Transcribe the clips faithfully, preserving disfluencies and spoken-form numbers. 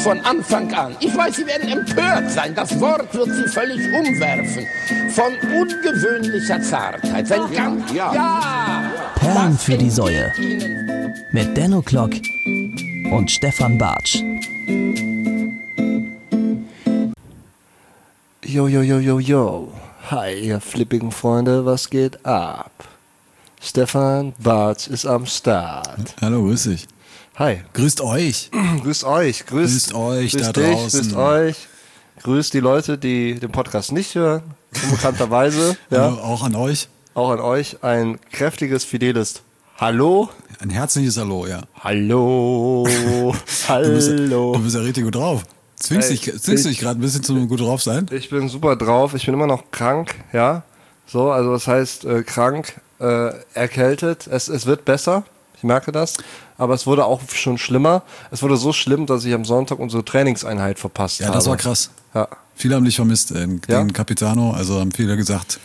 von Anfang an. Ich weiß, Sie werden empört sein. Das Wort wird Sie völlig umwerfen. Von ungewöhnlicher Zartheit. Sein ganz, ja. ja. Perlen für die Säue. Mit Denno Klock und Stefan Bartsch. Yo, yo, yo, yo, yo. Hi, ihr flippigen Freunde, was geht ab? Stefan Bartsch ist am Start. Hallo, grüß dich. Hi. Grüßt euch. Grüßt euch. Grüßt, grüßt euch grüßt da dich, draußen. Grüßt euch. Grüßt die Leute, die den Podcast nicht hören. Unbekannterweise. Ja. Hallo, auch an euch. Auch an euch. Ein kräftiges, fideles Hallo. Ein herzliches Hallo, ja. Hallo. Hallo. Du bist, du bist ja richtig gut drauf. Zwingst, Ey, dich, zwingst du dich gerade ein bisschen zum gut drauf sein? Ich bin super drauf. Ich bin immer noch krank. Ja. So, also das heißt äh, krank, äh, erkältet. Es, es wird besser. Ich merke das. Aber es wurde auch schon schlimmer. Es wurde so schlimm, dass ich am Sonntag unsere Trainingseinheit verpasst ja, habe. Ja, das war krass. Ja. Viele haben dich vermisst, äh, den ja? Capitano. Also haben viele gesagt,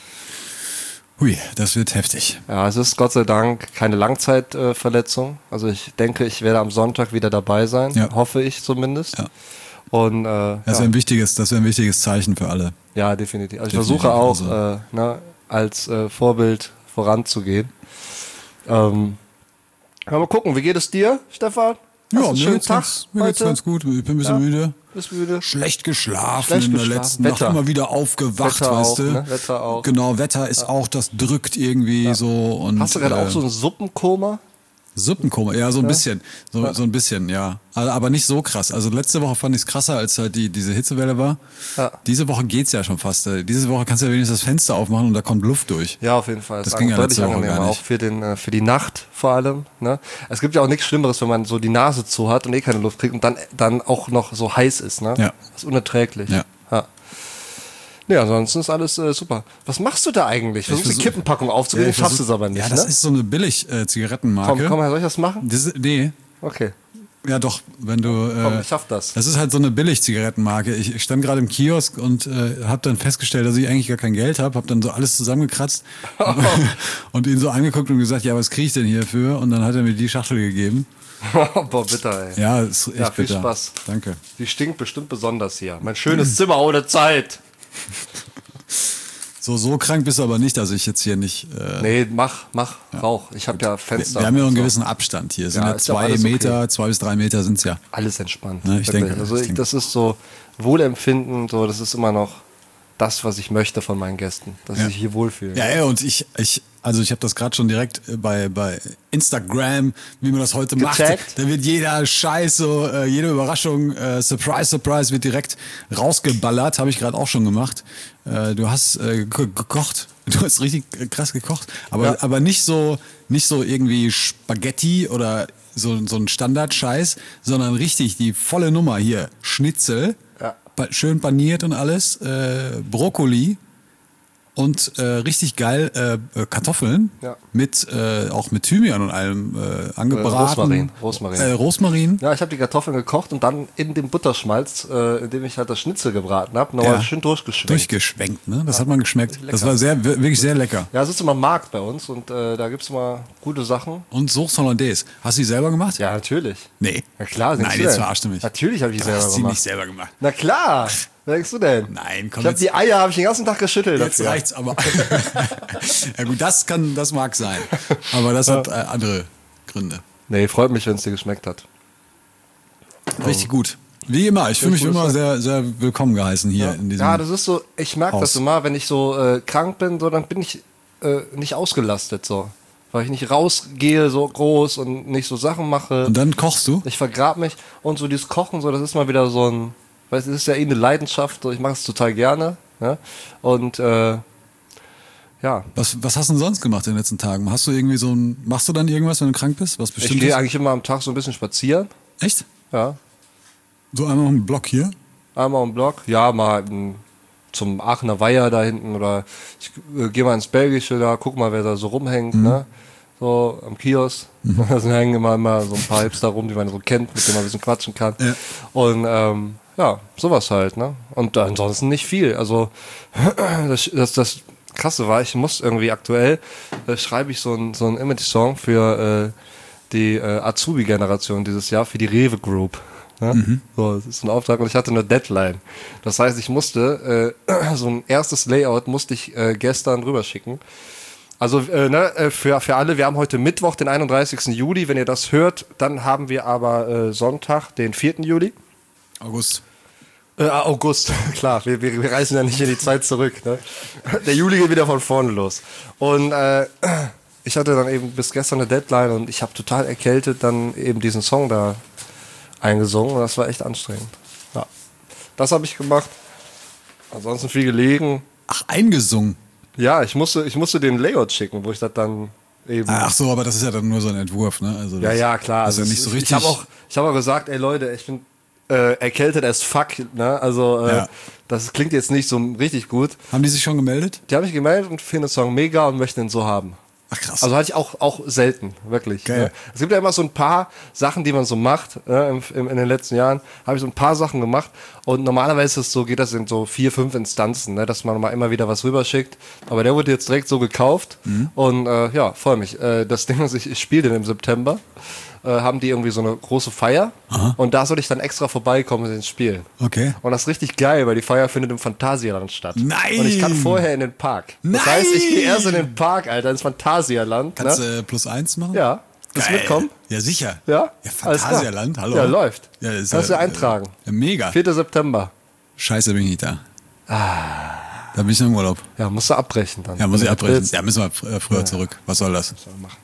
hui, das wird heftig. Ja, es ist Gott sei Dank keine Langzeitverletzung. Äh, also ich denke, ich werde am Sonntag wieder dabei sein. Ja. Hoffe ich zumindest. Ja. Und, äh, das ja. wäre ein wichtiges, das wäre ein wichtiges Zeichen für alle. Ja, definitiv. Also ich definitiv. versuche auch, also. äh, ne, als äh, Vorbild voranzugehen. Ähm, mal gucken, wie geht es dir, Stefan? Hast Ja, du einen mir schönen geht's Tag ganz, mir geht's heute? ganz gut. Ich bin ein bisschen Ja. müde. Bist müde? Schlecht geschlafen Schlecht in der geschlafen. letzten Wetter. Nacht, immer wieder aufgewacht, Wetter weißt auch, du. ne? Wetter auch. Genau, Wetter ist ja. auch, das drückt irgendwie ja. so. Und, hast du gerade äh, auch so ein Suppenkoma? Suppenkoma, ja, so ein ja. bisschen. So, ja. so ein bisschen, ja. Aber nicht so krass. Also letzte Woche fand ich es krasser, als halt die, diese Hitzewelle war. Ja. Diese Woche geht's ja schon fast. Diese Woche kannst du ja wenigstens das Fenster aufmachen und da kommt Luft durch. Ja, auf jeden Fall. Das, das ging ja deutlich letzte Woche angenehmer, gar nicht. auch für, den, für die Nacht vor allem. Ne? Es gibt ja auch nichts Schlimmeres, wenn man so die Nase zu hat und eh keine Luft kriegt und dann, dann auch noch so heiß ist. Ne? Ja. Das ist unerträglich. Ja. Ja. Nee, ansonsten ist alles äh, super. Was machst du da eigentlich? Versuchst versuch, die Kippenpackung aufzugeben, ja, schaffst du es aber nicht. Ja, das ne? ist so eine Billig-Zigarettenmarke. Komm, komm her, soll ich das machen? Das, nee. Okay. Ja, doch, wenn du. Äh, Komm, ich schaff das. Das ist halt so eine Billig-Zigarettenmarke. Ich, ich stand gerade im Kiosk und äh, habe dann festgestellt, dass ich eigentlich gar kein Geld habe. Habe dann so alles zusammengekratzt oh. und ihn so angeguckt und gesagt, ja, was kriege ich denn hierfür? Und dann hat er mir die Schachtel gegeben. Boah, bitter, ey. Ja, ist echt ja, viel bitter. Spaß. Danke. Die stinkt bestimmt besonders hier. Mein schönes Zimmer ohne Zeit. So, so krank bist du aber nicht, dass ich jetzt hier nicht. Äh, nee, mach, mach, ja. Rauch. Ich habe ja Fenster. Wir, wir haben ja einen so. gewissen Abstand hier. Es sind ja, ja zwei Meter, okay. zwei bis drei Meter sind es ja. Alles entspannt. Ne, ich denke, also ich ich, denke. das ist so Wohlempfinden, so, das ist immer noch das, was ich möchte von meinen Gästen, dass ja. sie sich hier wohlfühlen. Ja, ja, und ich, ich, also ich habe das gerade schon direkt bei, bei Instagram, wie man das heute Gecheckt. macht. Da wird jeder Scheiß, so, äh, jede Überraschung, äh, Surprise, Surprise, wird direkt rausgeballert. Habe ich gerade auch schon gemacht. Äh, du hast äh, gekocht. Du hast richtig krass gekocht. Aber, ja. aber nicht so, nicht so irgendwie Spaghetti oder so, so ein Standard-Scheiß, sondern richtig die volle Nummer hier. Schnitzel. Ja. Schön paniert und alles, äh, Brokkoli und äh, richtig geil äh, Kartoffeln ja. mit äh, auch mit Thymian und allem äh, angebraten. Rosmarin. Rosmarin. Äh, Rosmarin. Ja, ich habe die Kartoffeln gekocht und dann in dem Butterschmalz, äh, in dem ich halt das Schnitzel gebraten habe, nochmal Ja. schön durchgeschwenkt. Durchgeschwenkt, ne? Das ja. hat man geschmeckt. Lecker. Das war sehr, wirklich sehr lecker. Ja, es ist immer Markt bei uns und äh, da gibt's immer gute Sachen. Und Soße Hollandaise. Hast du die selber gemacht? Ja, natürlich. Nee. Ja klar. Nein, du jetzt denn? verarschst du mich. Natürlich habe ich die Du selber hast sie gemacht. nicht selber gemacht. Na klar. Was denkst du denn? Nein, komm Ich habe jetzt. die Eier habe ich den ganzen Tag geschüttelt. Jetzt dafür. reicht's aber. Ja gut, das kann, das mag sein. Aber das hat äh, andere Gründe. Nee, freut mich, wenn es dir geschmeckt hat. Richtig gut. Wie immer, ich fühle mich gut, immer ist sehr, sehr willkommen geheißen hier Ja, in diesem. ja das ist so, ich merke das Haus. immer, wenn ich so äh, krank bin, so, dann bin ich äh, nicht ausgelastet so. Weil ich nicht rausgehe so groß und nicht so Sachen mache. Und dann kochst du? Ich vergrab mich und so dieses Kochen, so, das ist mal wieder so ein, weil es ist ja eh eine Leidenschaft, so, ich mache es total gerne. Ja? Und äh, ja. Was, was hast du denn sonst gemacht in den letzten Tagen? Hast du irgendwie so ein, machst du dann irgendwas, wenn du krank bist? Was Ich bestimmt gehe ist? eigentlich immer am Tag so ein bisschen spazieren. Echt? Ja. So einmal einen Block hier? Einmal im Block. Ja, mal m, zum Aachener Weiher da hinten oder ich äh, gehe mal ins Belgische da, guck mal, wer da so rumhängt, Mhm. ne? So am Kiosk. Mhm. Da hängen immer, immer so ein paar Hipster rum, die man so kennt, mit denen man ein bisschen quatschen kann. Ja. Und ähm, ja, sowas halt, ne? Und ansonsten nicht viel. Also das, das, das Krasse war, ich muss irgendwie aktuell, äh, schreibe ich so einen so einen Image-Song für äh, die äh, Azubi-Generation dieses Jahr, für die Rewe Group. Ja? Mhm. So, das ist ein Auftrag und ich hatte eine Deadline. Das heißt, ich musste, äh, so ein erstes Layout musste ich äh, gestern rüberschicken. Also äh, ne, äh, für, für alle, wir haben heute Mittwoch, den einunddreißigsten Juli. Wenn ihr das hört, dann haben wir aber äh, Sonntag, den vierten Juli. August. Äh, August, klar, wir, wir, wir reisen ja nicht in die Zeit zurück. Ne? Der Juli geht wieder von vorne los. Und äh, ich hatte dann eben bis gestern eine Deadline und ich habe total erkältet dann eben diesen Song da eingesungen und das war echt anstrengend. Ja. Das habe ich gemacht. Ansonsten viel gelegen. Ach, eingesungen? Ja, ich musste, ich musste den Layout schicken, wo ich das dann eben... Ach so, aber das ist ja dann nur so ein Entwurf, ne? Also ja, das, ja, klar. Das ist ja Also nicht so ich- richtig... Ich habe auch, ich hab auch gesagt, ey Leute, ich bin äh, erkältet as fuck. Ne? Also äh, Ja. das klingt jetzt nicht so richtig gut. Haben die sich schon gemeldet? Die haben mich gemeldet und finden den Song mega und möchten ihn so haben. Ach krass. Also hatte ich auch, auch selten, wirklich. Geil. Ne? Es gibt ja immer so ein paar Sachen, die man so macht. Ne? Im, im, in den letzten Jahren habe ich so ein paar Sachen gemacht. Und normalerweise ist es so, geht das in so vier, fünf Instanzen, ne? Dass man mal immer wieder was rüberschickt. Aber der wurde jetzt direkt so gekauft. Mhm. Und äh, ja, freue mich. Äh, das Ding ist, ich, ich spiele den im September. Äh, haben die irgendwie so eine große Feier. Aha. Und da soll ich dann extra vorbeikommen und den spielen. Okay. Und das ist richtig geil, weil die Feier findet im Phantasialand statt. Nein! Und ich kann vorher in den Park. Das Nein! heißt, ich gehe erst in den Park, Alter, ins Phantasialand. Kannst du Ne? äh, plus eins machen? Ja. Willst du Geil. mitkommen? Ja, sicher. Ja? Ja, Alles klar. Phantasialand, hallo. Ja, läuft. Ja, das ist Kannst du ja, eintragen. Ja, mega. vierten September. Scheiße, bin ich nicht da. Da bin ich noch im Urlaub. Ja, musst du abbrechen dann. Ja, muss ich Wenn du abbrechen. willst. Ja, müssen wir fr- äh, früher zurück. Was soll das?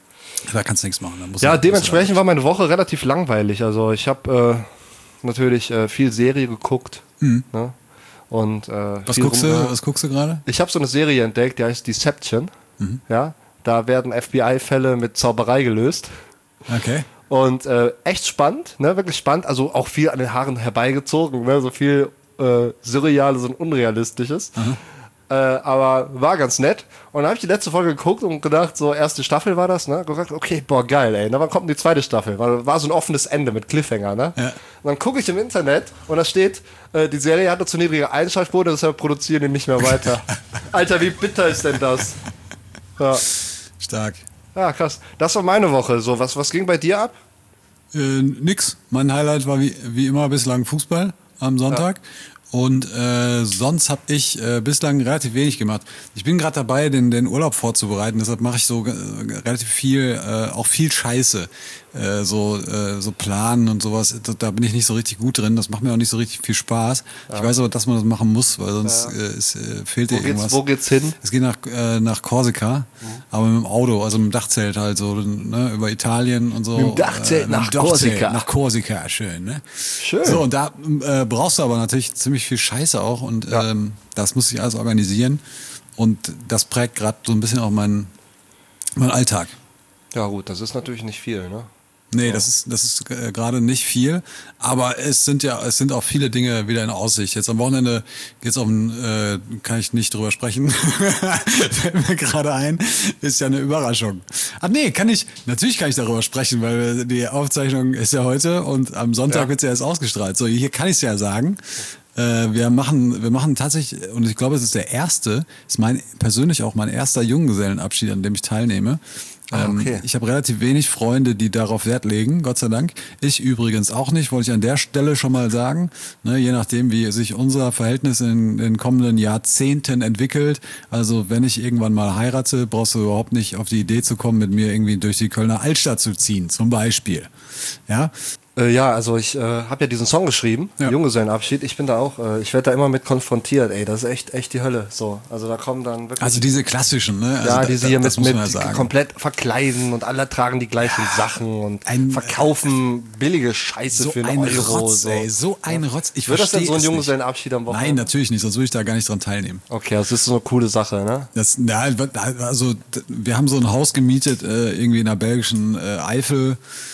Da kannst du nichts machen. Da musst Ja, du- dementsprechend war meine Woche relativ langweilig. Also ich habe äh, natürlich äh, viel Serie geguckt. Ne? Und, äh, Mhm. Was viel guckst, rum- du, was guckst du gerade? Ich habe so eine Serie entdeckt, die heißt Deception. Mhm. Ja, da werden F B I-Fälle mit Zauberei gelöst. Okay. Und äh, echt spannend, ne? Wirklich spannend. Also auch viel an den Haaren herbeigezogen, ne? So viel äh, Surreales und Unrealistisches. Äh, aber war ganz nett. Und dann habe ich die letzte Folge geguckt und gedacht, so erste Staffel war das, ne? Gesagt, okay, boah, geil, ey. Na, wann kommt denn die zweite Staffel? War, war so ein offenes Ende mit Cliffhanger, ne? Ja. Und dann gucke ich im Internet und da steht, äh, die Serie hatte zu niedrige Einschaltquote, deshalb produzieren die nicht mehr weiter. Alter, wie bitter ist denn das? Ja. Stark. Ja, krass. Das war meine Woche. So, was, was ging bei dir ab? Äh, nix. Mein Highlight war wie, wie immer bislang Fußball am Sonntag. Und äh, sonst habe ich äh, bislang relativ wenig gemacht. Ich bin gerade dabei, den, den Urlaub vorzubereiten. Deshalb mache ich so äh, relativ viel, äh, auch viel Scheiße. Äh, so, äh, so planen und sowas. Da, da bin ich nicht so richtig gut drin. Das macht mir auch nicht so richtig viel Spaß. Ja. Ich weiß aber, dass man das machen muss, weil sonst ja. äh, ist, äh, fehlt dir wo irgendwas. Geht's, wo geht's hin? Es geht nach, äh, nach Korsika, mhm. aber mit dem Auto, also mit dem Dachzelt halt so, ne, über Italien und so. Mit dem Dachzelt äh, nach Dachzelt, Korsika. Nach Korsika, schön, ne? Schön. So, und da äh, brauchst du aber natürlich ziemlich viel Scheiße auch und Ja. ähm, das muss ich alles organisieren und das prägt gerade so ein bisschen auch meinen mein Alltag. Ja gut, das ist natürlich nicht viel, ne? Nee, das ist, das ist äh, gerade nicht viel, aber es sind ja, es sind auch viele Dinge wieder in Aussicht. Jetzt am Wochenende geht's auf ein, äh, kann ich nicht drüber sprechen, fällt mir gerade ein, ist ja eine Überraschung. Ach nee, kann ich, natürlich kann ich darüber sprechen, weil die Aufzeichnung ist ja heute und am Sonntag Ja. wird's ja erst ausgestrahlt. So, hier kann ich's ja sagen. Äh, wir machen, wir machen tatsächlich, und ich glaube, es ist der erste, ist mein, persönlich auch mein erster Junggesellenabschied, an dem ich teilnehme. Ah, okay. Ähm, ich habe relativ wenig Freunde, die darauf Wert legen, Gott sei Dank. Ich übrigens auch nicht, wollte ich an der Stelle schon mal sagen. Ne, je nachdem, wie sich unser Verhältnis in den kommenden Jahrzehnten entwickelt. Also wenn ich irgendwann mal heirate, brauchst du überhaupt nicht auf die Idee zu kommen, mit mir irgendwie durch die Kölner Altstadt zu ziehen, zum Beispiel. Ja. Äh, ja, also ich äh, habe ja diesen Song geschrieben, Ja. Junggesellenabschied. Ich bin da auch, äh, ich werde da immer mit konfrontiert. Ey, das ist echt, echt die Hölle. So, also da kommen dann wirklich. Also diese klassischen, ne? Also ja, da- die sie da- hier das mit, muss man mit ja sagen. komplett verkleiden und alle tragen die gleichen Sachen und ein- verkaufen billige Scheiße So für ein einen Euro. Rotz, so. ey, so ein Rotz. Ich Wird das denn verstehe so ein es nicht. Junggesellenabschied am Wochenende? Nein, natürlich nicht, sonst würde ich da gar nicht dran teilnehmen. Okay, das ist so eine coole Sache, ne? Das, ja, also d- wir haben so ein Haus gemietet, äh, irgendwie in der belgischen äh, Eifel,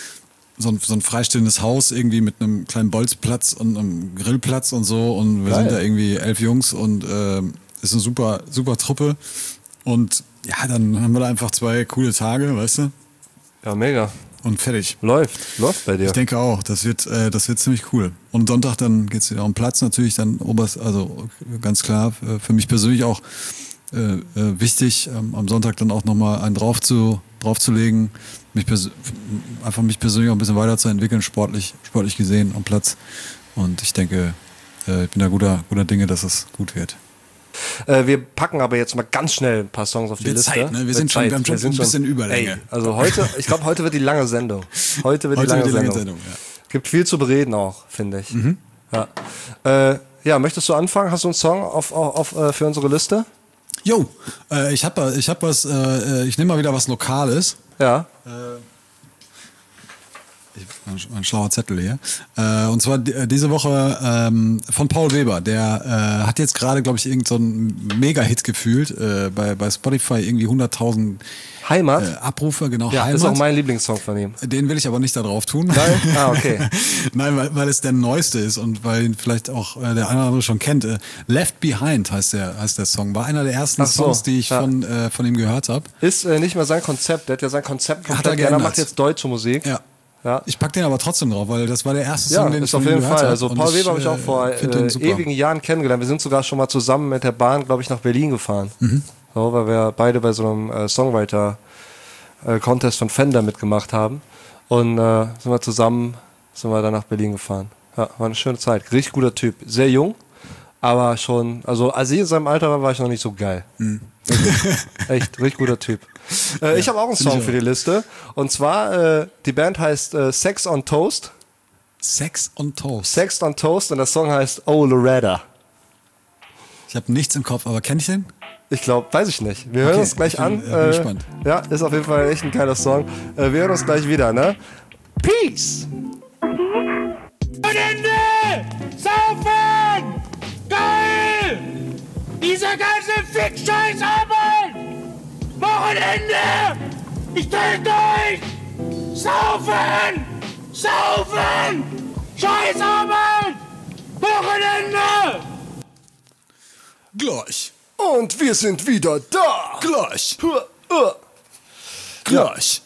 so ein, so ein freistehendes Haus irgendwie mit einem kleinen Bolzplatz und einem Grillplatz und so und wir Geil. sind da irgendwie elf Jungs und äh, ist eine super, super Truppe und ja, dann haben wir da einfach zwei coole Tage, weißt du, Ja, mega. und fertig. Läuft, läuft bei dir. Ich denke auch, das wird, äh, das wird ziemlich cool. Und Sonntag dann geht's wieder um Platz natürlich, dann oberst, also ganz klar, äh, für mich persönlich auch äh, äh, wichtig, ähm, am Sonntag dann auch nochmal einen drauf zu, draufzulegen, mich pers- einfach mich persönlich auch ein bisschen weiterzuentwickeln, sportlich, sportlich gesehen am Platz. Und ich denke, äh, ich bin da guter, guter Dinge, dass es gut wird. Äh, wir packen aber jetzt mal ganz schnell ein paar Songs auf die Wird Liste. Zeit, ne? Wir Wird sind schon- Zeit. wir haben schon sind ein bisschen Überlänge. Ey, also heute, ich glaube, heute wird die lange Sendung. Heute wird Heute die lange wird die lange Sendung. Sendung, ja. Gibt viel zu bereden auch, finde ich. Mhm. Ja. Äh, ja, möchtest du anfangen? Hast du einen Song auf, auf, auf, äh, für unsere Liste? Jo, äh, ich habe ich hab was, äh, ich nehme mal wieder was Lokales. Ja. Ich, ein, ein schlauer Zettel hier. Äh, und zwar die, diese Woche ähm, von Paul Weber. Der äh, hat jetzt gerade, glaube ich, irgend so einen Mega-Hit gefühlt. Äh, bei, bei Spotify irgendwie hunderttausend Heimat? äh, Abrufe, genau. Ja, Heimat. ist auch mein Lieblingssong von ihm. Den will ich aber nicht da drauf tun. Nein? Ah, okay. Nein, weil, weil es der neueste ist und weil ihn vielleicht auch äh, der eine oder andere schon kennt. Äh, Left Behind heißt der, heißt der Song. War einer der ersten Ach so, Songs, die ich ja. von, äh, von ihm gehört habe. Ist äh, nicht mehr sein Konzept. Der hat ja sein Konzept Hat er komplett. Ja, er geändert. macht jetzt deutsche Musik. Ja. Ja. Ich pack den aber trotzdem drauf, weil das war der erste Ja, Song, den ich ist von auf ihm jeden gehört Fall. habe. Also Und Paul Weber habe ich auch äh, vor find den äh, super. ewigen Jahren kennengelernt. Wir sind sogar schon mal zusammen mit der Bahn, glaube ich, nach Berlin gefahren. Mhm. So, weil wir beide bei so einem äh, Songwriter-Contest von Fender mitgemacht haben. Und äh, sind wir zusammen, sind wir dann nach Berlin gefahren. Ja, war eine schöne Zeit. Richtig guter Typ. Sehr jung, aber schon, also als ich in seinem Alter war, war ich noch nicht so geil. Mhm. Echt, richtig guter Typ. Äh, ich habe auch einen find Song ich für die Liste. Und zwar, äh, die Band heißt äh, Sex on Toast. Sex on Toast. Sex on Toast und der Song heißt Oh Loretta. Ich habe nichts im Kopf, aber kenn ich den? Ich glaube, weiß ich nicht. Wir hören Okay, uns gleich ich an. bin, äh, bin gespannt. Ja, ist auf jeden Fall echt ein geiler Song. Äh, wir hören uns gleich wieder, ne? Peace! Wochenende! Saufen! Geil! Dieser ganze Fick-Scheiß Arbeit! Wochenende! Ich dreh durch! Saufen! Saufen! Scheiß Arbeit! Wochenende! Gleich. Und wir sind wieder da! Gleich. Huh, uh. Gleich.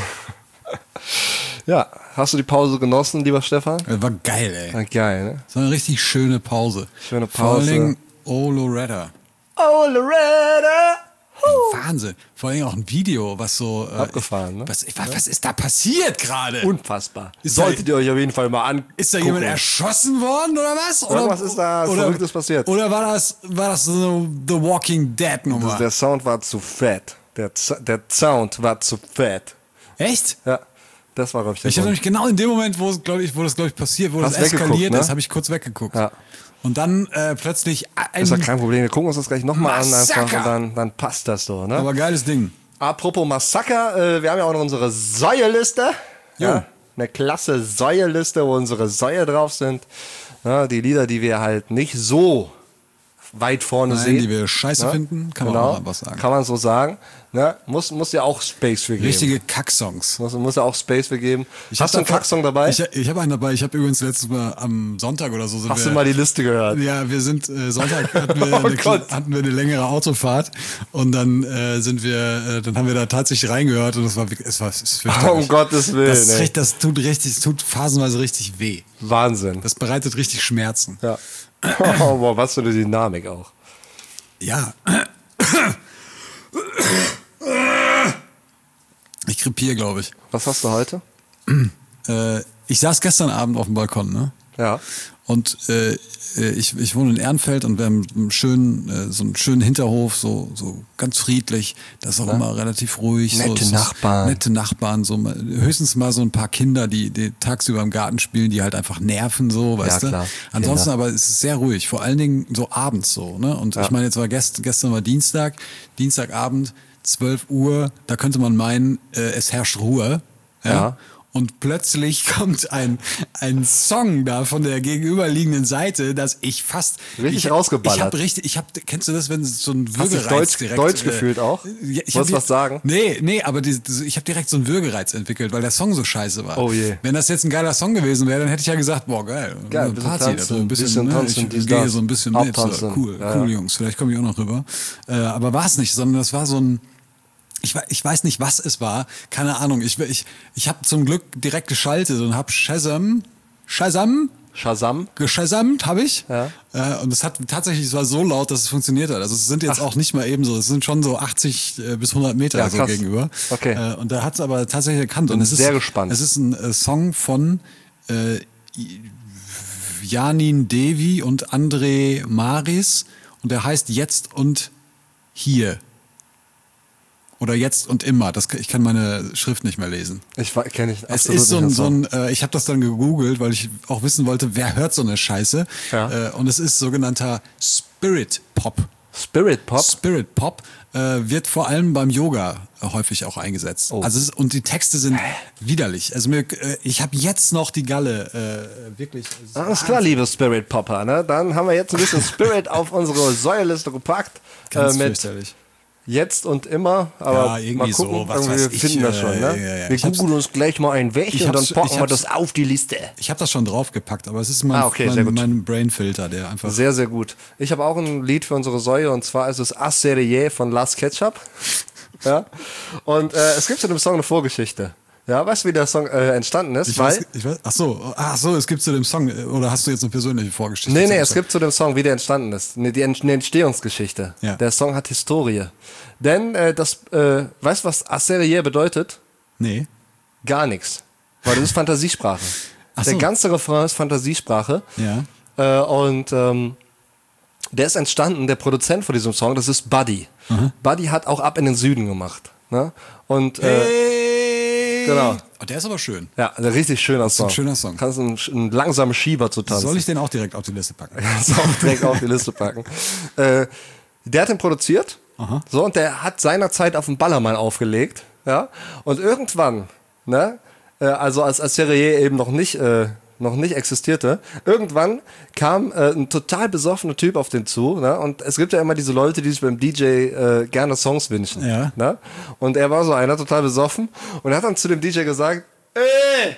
Ja, hast du die Pause genossen, lieber Stefan? Das war geil, ey. Na, geil, ne? Das war eine richtig schöne Pause. Schöne Vor Pause. allen Dingen Oh Loretta. Oh Loretta! Wahnsinn. Vor allem auch ein Video, was so... Äh, Abgefahren, ne? Was, was, was ist da passiert gerade? Unfassbar. Ist Solltet da- ihr euch auf jeden Fall mal an. Ist da jemand erschossen worden oder was? Oder, Irgendwas ist da Verrücktes passiert. Oder war das, war das so eine The Walking Dead Nummer? Der Sound war zu fett. Der, Z- der Sound war zu fett. Echt? Ja, das war, glaube ich, der Ich habe Grund. nämlich genau in dem Moment, wo es, glaube ich, wo das, glaube ich, passiert, wo Hast das eskaliert weggeguckt, ne? ist, habe ich kurz weggeguckt. Ja. Und dann äh, plötzlich ein Ist ja kein Problem. Wir gucken uns das gleich nochmal an einfach Massaker. und dann, dann passt das so, ne? aber geiles Ding. Apropos Massaker, äh, wir haben ja auch noch unsere Säueliste. Jo. Ja, eine klasse Säueliste, wo unsere Säue drauf sind. Ja, die Lieder, die wir halt nicht so weit vorne Nein, sehen. die wir scheiße Ja, finden, kann man genau. auch einfach sagen. Kann man so sagen. Ne? Muss, muss ja auch Space für geben. Richtige Kacksongs. Muss, muss ja auch Space für geben. Ich Hast du hab einen davon- Kacksong dabei? Ich, ich habe einen dabei. Ich habe übrigens letztes Mal am Sonntag oder so sind Hast wir, du mal die Liste gehört? Ja, wir sind äh, Sonntag hatten wir, Oh eine, Gott. hatten wir eine längere Autofahrt und dann äh, sind wir, äh, dann haben wir da tatsächlich reingehört und es war, wirklich- es war, es ist fürchterlich. Um Gottes Willen, Das, ist ey. richtig, das tut richtig, es tut phasenweise richtig weh. Wahnsinn. Das bereitet richtig Schmerzen. Ja. Oh, boah, was für eine Dynamik auch. Ja. Ich krepiere, glaube ich. Was hast du heute? Äh, ich saß gestern Abend auf dem Balkon, ne? Ja. Und äh, ich, ich wohne in Ehrenfeld und wir haben einen schönen, äh, so einen schönen Hinterhof, so, so ganz friedlich. Das ist auch immer relativ ruhig. Nette so, es ist Nachbarn. Nette Nachbarn. So, mal- höchstens mal so ein paar Kinder, die, die tagsüber im Garten spielen, die halt einfach nerven, so, weißt Ja, du. klar. Ansonsten Kinder. aber es ist sehr ruhig. Vor allen Dingen so abends so. Ne? Und ich meine, jetzt war gest, gestern war Dienstag, Dienstagabend, zwölf Uhr, da könnte man meinen, äh, es herrscht Ruhe. Ja. Ja. Und plötzlich kommt ein, ein Song da von der gegenüberliegenden Seite, dass ich fast Richtig ich, rausgeballert. Ich habe richtig, ich habe, kennst du das, wenn so ein Hast dich Würgereiz deutsch- direkt deutsch gefühlt auch? Ja, ich Wolltest hab du was sagen? Nee, nee, aber die, die, ich habe direkt so einen Würgereiz entwickelt, weil der Song so scheiße war. Oh je. Wenn das jetzt ein geiler Song gewesen wäre, dann hätte ich ja gesagt, boah geil, Geil, eine bisschen Party, tanzen, so ein bisschen, bisschen ne, tanzen, ich dies, gehe das. so ein bisschen mit, so, Abtanzen. cool, Ja, cool ja. Jungs, vielleicht komme ich auch noch rüber. Äh, aber war es nicht, sondern das war so ein Ich, wei- ich weiß nicht, was es war. Keine Ahnung. Ich, ich, ich habe zum Glück direkt geschaltet und habe Shazam, Shazam, Shazam. Geschasamt habe ich. Ja. Äh, und es hat tatsächlich, es war so laut, dass es funktioniert hat. Also es sind jetzt Ach. auch nicht mal eben so, es sind schon so achtzig bis hundert Meter Ja, so krass. gegenüber. Okay. Äh, und da hat es aber tatsächlich erkannt. Bin Und es sehr ist, gespannt. Es ist ein äh, Song von äh, Janin Devi und André Maris und der heißt Jetzt und Hier. Oder Jetzt und Immer. Das, ich kann meine Schrift nicht mehr lesen. Ich kenne ich Es absolut ist so ein, nicht. so ein äh, ich habe das dann gegoogelt, weil ich auch wissen wollte, wer hört so eine Scheiße. Ja. Äh, und es ist sogenannter Spirit Pop. Spirit Pop. Spirit Pop äh, wird vor allem beim Yoga äh, häufig auch eingesetzt. Oh. Also es ist, und die Texte sind widerlich. Also mir, äh, ich habe jetzt noch die Galle, äh, wirklich. es ist Alles klar, liebe Spirit Popper, ne? Dann haben wir jetzt ein bisschen Spirit auf unsere Säuerliste gepackt. Ganz äh, mit fürchterlich. Jetzt und immer, aber Ja, irgendwie mal gucken, so, was irgendwie weiß ich, finden das äh, schon, ne? ja, ja. Wir Ich hab's- googeln uns gleich mal einen weg Ich und dann hab's- packen ich wir hab's- das auf die Liste. Ich habe das schon draufgepackt, aber es ist mein, Ah, okay, sehr mein, gut. mein Brainfilter, der einfach. Sehr, sehr gut. Ich habe auch ein Lied für unsere Säue und zwar ist es Asserie von Last Ketchup. Ja. Und äh, es gibt zu dem Song eine Vorgeschichte. Ja, weißt du, wie der Song äh, entstanden ist? Ich Weil weiß, ich weiß, ach so, ach so, es gibt zu dem Song, oder hast du jetzt eine persönliche Vorgeschichte? Nee, zu nee, dem es Song? gibt zu dem Song, wie der entstanden ist. Nee, die Ent- eine Entstehungsgeschichte. Ja. Der Song hat Historie. Denn äh, das, äh, weißt du, was Asserie bedeutet? Nee. Gar nichts. Weil das ist Fantasiesprache. Ach Der so. ganze Refrain ist Fantasiesprache. Ja. Äh, und ähm, der ist entstanden, der Produzent von diesem Song, das ist Buddy. Buddy hat auch Ab in den Süden gemacht. Ne? Und äh, Hey. genau. Oh, der ist aber schön. Ja, ein richtig schöner ist Song. ein schöner Song. Kannst einen, einen langsamen Schieber zu tanzen. Soll ich den auch direkt auf die Liste packen? Kannst du auch direkt auf die Liste packen. Äh, der hat den produziert. Aha. So, und der hat seinerzeit auf den Ballermann aufgelegt. Ja. Und irgendwann, ne, äh, also als Asserie eben noch nicht, äh, noch nicht existierte, irgendwann kam äh, ein total besoffener Typ auf den zu. Ne? Und es gibt ja immer diese Leute, die sich beim D J äh, gerne Songs wünschen. Ja. Ne? Und er war so einer, total besoffen. Und er hat dann zu dem D J gesagt, ey,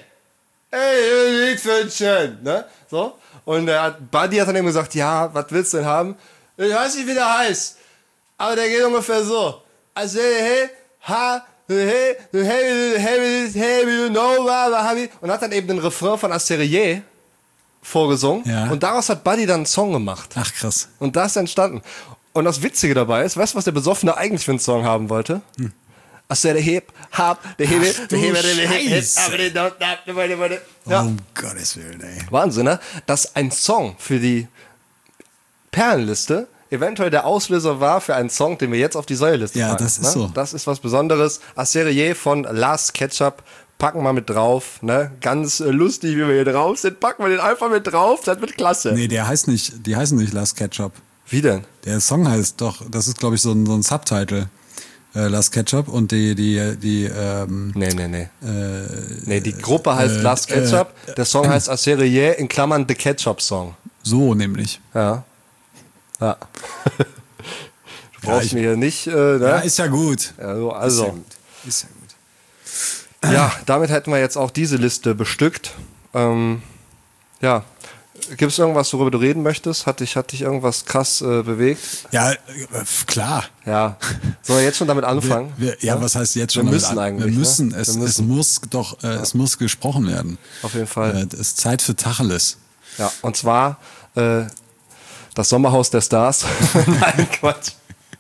ey, Lied wünschen. Ne? So. Und der hat, Buddy hat dann eben gesagt, ja, was willst du denn haben? Ich weiß nicht, wie der heißt. Aber der geht ungefähr so. Also, hey, ha, hey, hey, hey, hey, you know, hey, und hat dann eben den Refrain von Asserie vorgesungen. Ja. Und daraus hat Buddy dann einen Song gemacht. Ach, krass. Und das ist entstanden. Und das Witzige dabei ist, weißt du, was der Besoffene eigentlich für einen Song haben wollte? Hm. Asserie, hip, hab, der Hebe, der Hebe, der Hebe, Scheiße. aber der dort, da, der wollte, wollte. Ja. Um Gottes Willen, ey. Wahnsinn, ne? Dass ein Song für die Perlenliste eventuell der Auslöser war für einen Song, den wir jetzt auf die Säuleliste Ja, packen. das ist ne? so. Das ist was Besonderes. Asserie von Last Ketchup packen wir mit drauf. Ne? Ganz äh, lustig, wie wir hier drauf sind. Packen wir den einfach mit drauf. Das wird klasse. Nee, der heißt nicht, die heißen nicht Last Ketchup. Wie denn? Der Song heißt doch, das ist glaube ich so ein, so ein Subtitle. Äh, Last Ketchup und die, die, die, ähm, Nee, nee, nee. äh, Nee, die Gruppe heißt äh, Last Ketchup. äh, Der Song heißt Asserie in Klammern The Ketchup Song. so nämlich. Ja. Ja. Du brauchst ich- mir hier nicht, äh, ne? Ja, ist ja gut. Also, Ist ja also. gut. Ist ja gut. Ja, damit hätten wir jetzt auch diese Liste bestückt. Ähm, ja, gibt es irgendwas, worüber du reden möchtest? Hat dich, hat dich irgendwas krass äh, bewegt? Ja, äh, klar. Ja. Sollen wir jetzt schon damit anfangen? Wir, ja, was heißt jetzt Wir schon? damit müssen an- eigentlich, Wir müssen, ne? es, Wir müssen. es muss doch, äh, es muss gesprochen werden. Auf jeden Fall. Äh, es ist Zeit für Tacheles. Ja, und zwar äh, das Sommerhaus der Stars. Nein, Quatsch.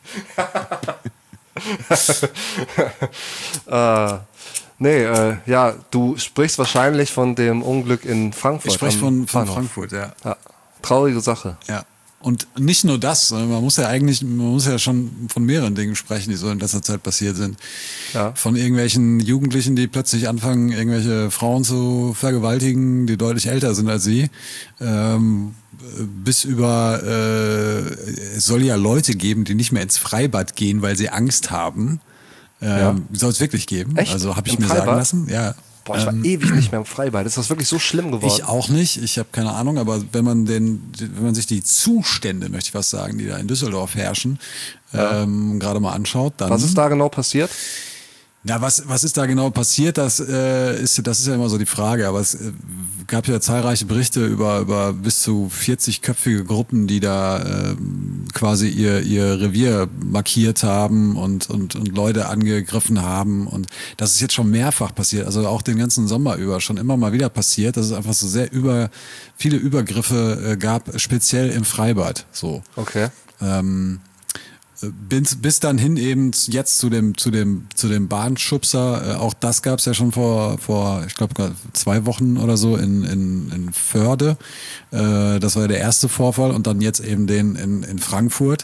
äh, nee, äh, ja, du sprichst wahrscheinlich von dem Unglück in Frankfurt. Ich spreche am von, von Bahnhof. Frankfurt, ja. Ja, traurige Sache. Ja. Und nicht nur das, sondern man muss ja eigentlich, man muss ja schon von mehreren Dingen sprechen, die so in letzter Zeit passiert sind. Ja. Von irgendwelchen Jugendlichen, die plötzlich anfangen, irgendwelche Frauen zu vergewaltigen, die deutlich älter sind als sie, ähm, bis über, äh, es soll ja Leute geben, die nicht mehr ins Freibad gehen, weil sie Angst haben. Ähm, Ja. soll es wirklich geben. Echt? Also habe ich Im mir sagen Freibad? lassen. Ja. Boah, ich war Ähm, ewig nicht mehr im Freibad. Ist das wirklich so schlimm geworden? Ich auch nicht, ich habe keine Ahnung, aber wenn man den, wenn man sich die Zustände, möchte ich was sagen, die da in Düsseldorf herrschen, ähm, gerade mal anschaut, dann Was ist da genau passiert? Ja, was, was ist da genau passiert? Das, äh, ist, das ist ja immer so die Frage. Aber es äh, gab ja zahlreiche Berichte über, über bis zu vierzigköpfige Gruppen, die da äh, quasi ihr, ihr Revier markiert haben und, und, und Leute angegriffen haben. Und das ist jetzt schon mehrfach passiert. Also auch den ganzen Sommer über schon immer mal wieder passiert, dass es einfach so sehr über viele Übergriffe äh, gab, speziell im Freibad. So. Okay. Ähm, Bis, bis dann hin eben jetzt zu dem zu dem zu dem Bahnschubser. Äh, auch das gab es ja schon vor vor ich glaube zwei Wochen oder so in in, in Förde. Äh, das war der erste Vorfall und dann jetzt eben den in in Frankfurt.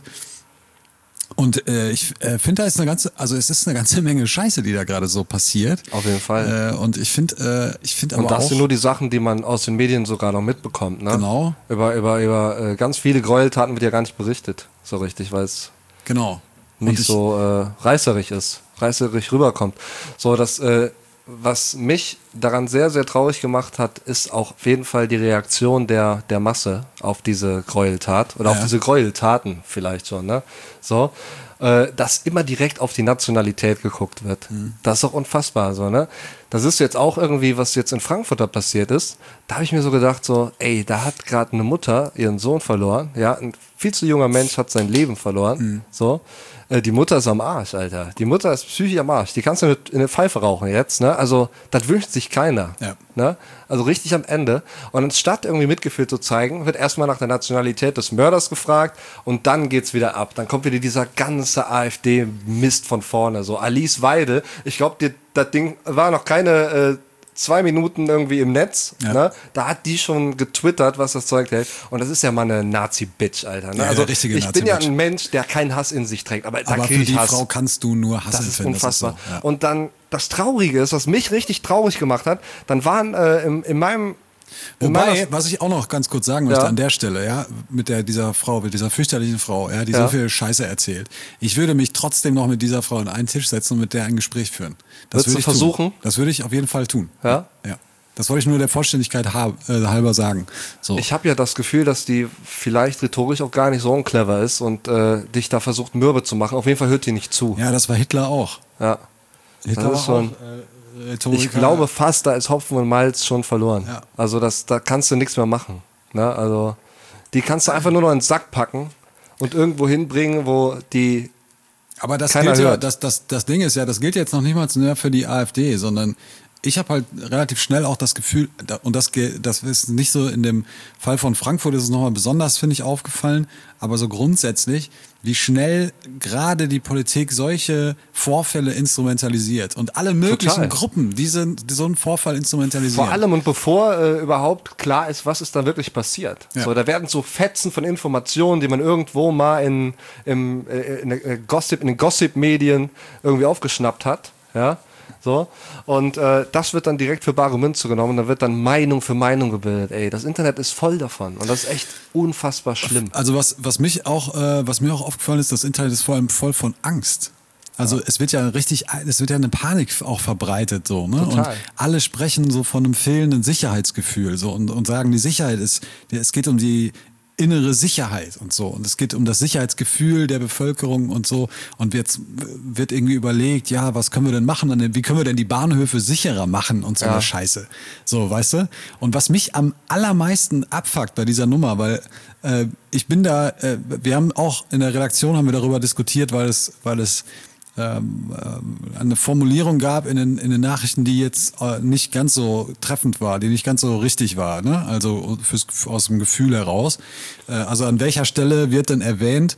Und äh, ich äh, finde, da ist eine ganze, also es ist eine ganze Menge Scheiße, die da gerade so passiert. Auf jeden Fall. Äh, und ich finde, äh, ich finde aber Und das auch sind nur die Sachen, die man aus den Medien sogar noch mitbekommt, ne? Genau. Über über über äh, ganz viele Gräueltaten wird ja gar nicht berichtet, so richtig, weil es genau nicht ich, so äh, reißerig ist, reißerig rüberkommt. So, das, äh, was mich daran sehr, sehr traurig gemacht hat, ist auch auf jeden Fall die Reaktion der, der Masse auf diese Gräueltat oder ja. auf diese Gräueltaten vielleicht schon, ne? So, äh, dass immer direkt auf die Nationalität geguckt wird. Mhm. Das ist doch unfassbar, so, ne? Das ist jetzt auch irgendwie, was jetzt in Frankfurt da passiert ist. Da habe ich mir so gedacht, so, ey, da hat gerade eine Mutter ihren Sohn verloren, ja, ein viel zu junger Mensch hat sein Leben verloren, mhm. so. Die Mutter ist am Arsch, Alter. Die Mutter ist psychisch am Arsch. Die kannst du in eine Pfeife rauchen jetzt, ne? Also, das wünscht sich keiner. Ja. Ne? Also richtig am Ende. Und anstatt irgendwie Mitgefühl zu zeigen, wird erstmal nach der Nationalität des Mörders gefragt und dann geht's wieder ab. Dann kommt wieder dieser ganze AfD-Mist von vorne. So, Alice Weidel, ich glaube, das Ding war noch keine äh, zwei Minuten irgendwie im Netz, ja. ne? Da hat die schon getwittert, was das Zeug hält. Und das ist ja mal eine Nazi-Bitch, Alter. Ne? Ja, also richtige ich bin ja ein Mensch, der keinen Hass in sich trägt, aber, aber da für die ich Hass. Frau kannst du nur Hass das ist empfinden. unfassbar. Das ist so, ja. Und dann das Traurige ist, was mich richtig traurig gemacht hat, dann waren äh, in, in meinem Wobei, was ich auch noch ganz kurz sagen möchte ja. an der Stelle, ja, mit der dieser Frau, mit dieser fürchterlichen Frau, ja, die ja. so viel Scheiße erzählt. Ich würde mich trotzdem noch mit dieser Frau an einen Tisch setzen und mit der ein Gespräch führen. Das würde ich versuchen? Tun. Das würde ich auf jeden Fall tun. Ja? Ja. Das wollte ich nur der Vollständigkeit halber sagen. So. Ich habe ja das Gefühl, dass die vielleicht rhetorisch auch gar nicht so unclever ist und äh, dich da versucht mürbe zu machen. Auf jeden Fall hört die nicht zu. Ja, das war Hitler auch. Ja. Hitler das ist schon, auch, äh, ich glaube fast, da ist Hopfen und Malz schon verloren. Ja. Also das, da kannst du nichts mehr machen. Ne? Also die kannst du einfach nur noch in den Sack packen und irgendwo hinbringen, wo die Aber das keiner gilt ja, hört. das, das, das Ding ist ja, das gilt jetzt noch nicht mal nur für die AfD, sondern ich habe halt relativ schnell auch das Gefühl, und das, das ist nicht so in dem Fall von Frankfurt, ist es nochmal besonders, finde ich, aufgefallen, aber so grundsätzlich, wie schnell gerade die Politik solche Vorfälle instrumentalisiert und alle möglichen Total. Gruppen diese, so einen Vorfall instrumentalisieren. Vor allem und bevor äh, überhaupt klar ist, was ist da wirklich passiert. Ja. So, da werden so Fetzen von Informationen, die man irgendwo mal in, im, äh, in, äh, Gossip, in den Gossip-Medien irgendwie aufgeschnappt hat, ja. So. Und äh, das wird dann direkt für bare Münze genommen, da wird dann Meinung für Meinung gebildet. Ey, das Internet ist voll davon und das ist echt unfassbar schlimm. Also was, was mich auch, äh, was mir auch aufgefallen ist, das Internet ist vor allem voll von Angst. Also ja. es wird ja richtig, es wird ja eine Panik auch verbreitet so, ne? Total. Und alle sprechen so von einem fehlenden Sicherheitsgefühl so und, und sagen, die Sicherheit ist, es geht um die innere Sicherheit und so. Und es geht um das Sicherheitsgefühl der Bevölkerung und so. Und jetzt wird irgendwie überlegt, ja, was können wir denn machen? Wie können wir denn die Bahnhöfe sicherer machen und so ja. eine Scheiße. So, weißt du? Und was mich am allermeisten abfuckt bei dieser Nummer, weil äh, ich bin da, äh, wir haben auch in der Redaktion haben wir darüber diskutiert, weil es, weil es ähm, äh, eine Formulierung gab in den, in den Nachrichten, die jetzt äh, nicht ganz so treffend war, die nicht ganz so richtig war, ne? Also fürs, aus dem Gefühl heraus. Äh, also an welcher Stelle wird denn erwähnt,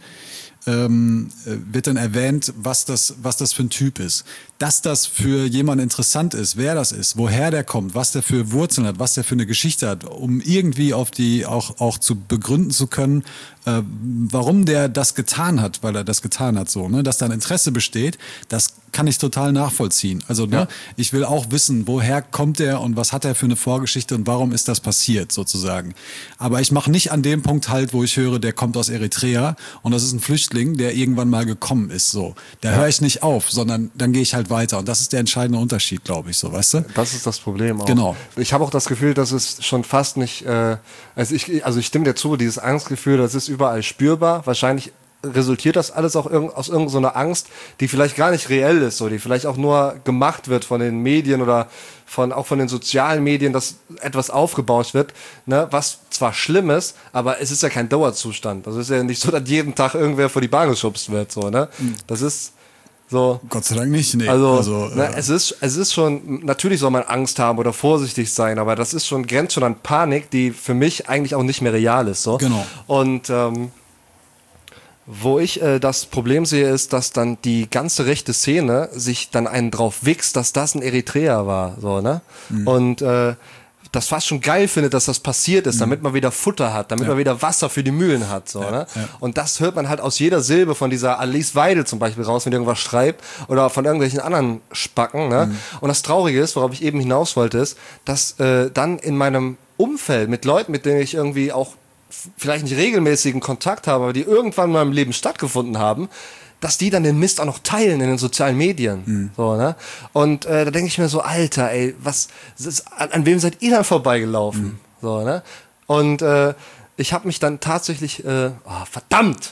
ähm, wird dann erwähnt, was das, was das für ein Typ ist. Dass das für jemanden interessant ist, wer das ist, woher der kommt, was der für Wurzeln hat, was der für eine Geschichte hat, um irgendwie auf die auch, auch zu begründen zu können, äh, warum der das getan hat, weil er das getan hat, so, ne? Dass da ein Interesse besteht, das kann ich total nachvollziehen. Also, ne, Ja. ich will auch wissen, woher kommt er und was hat er für eine Vorgeschichte und warum ist das passiert, sozusagen. Aber ich mache nicht an dem Punkt halt, wo ich höre, der kommt aus Eritrea und das ist ein Flüchtling, der irgendwann mal gekommen ist, so. Da höre ich nicht auf, sondern dann gehe ich halt weiter. Und das ist der entscheidende Unterschied, glaube ich, so, weißt du? Das ist das Problem auch. Genau. Ich habe auch das Gefühl, dass es schon fast nicht, äh, also ich, also ich stimme dir zu, dieses Angstgefühl, das ist überall spürbar. Wahrscheinlich resultiert das alles auch irg- aus irgendeiner Angst, die vielleicht gar nicht reell ist, so, die vielleicht auch nur gemacht wird von den Medien oder von, auch von den sozialen Medien, dass etwas aufgebaut wird, ne, was zwar schlimm ist, aber es ist ja kein Dauerzustand. Also es ist ja nicht so, dass jeden Tag irgendwer vor die Bahn geschubst wird, so, ne. Das ist so. Gott sei Dank nicht, nee. Also, also ne, äh, es ist, es ist schon, natürlich soll man Angst haben oder vorsichtig sein, aber das ist schon, grenzt schon an Panik, die für mich eigentlich auch nicht mehr real ist, so. Genau. Und, ähm, wo ich äh, das Problem sehe, ist, dass dann die ganze rechte Szene sich dann einen drauf wichst, dass das ein Eritreer war, so, ne? Mhm. Und äh, das fast schon geil findet, dass das passiert ist, mhm. damit man wieder Futter hat, damit ja. man wieder Wasser für die Mühlen hat, so, ja, ne? Ja. Und das hört man halt aus jeder Silbe von dieser Alice Weidel zum Beispiel raus, wenn die irgendwas schreibt, oder von irgendwelchen anderen Spacken, ne? Mhm. Und das Traurige ist, worauf ich eben hinaus wollte, ist, dass äh, dann in meinem Umfeld mit Leuten, mit denen ich irgendwie auch vielleicht nicht regelmäßigen Kontakt habe, aber die irgendwann in meinem Leben stattgefunden haben, dass die dann den Mist auch noch teilen in den sozialen Medien. Mhm. So, ne? Und äh, da denke ich mir so, Alter, ey, was ist, an, an wem seid ihr dann vorbeigelaufen? Mhm. So, ne? Und äh, ich habe mich dann tatsächlich, äh, oh, verdammt,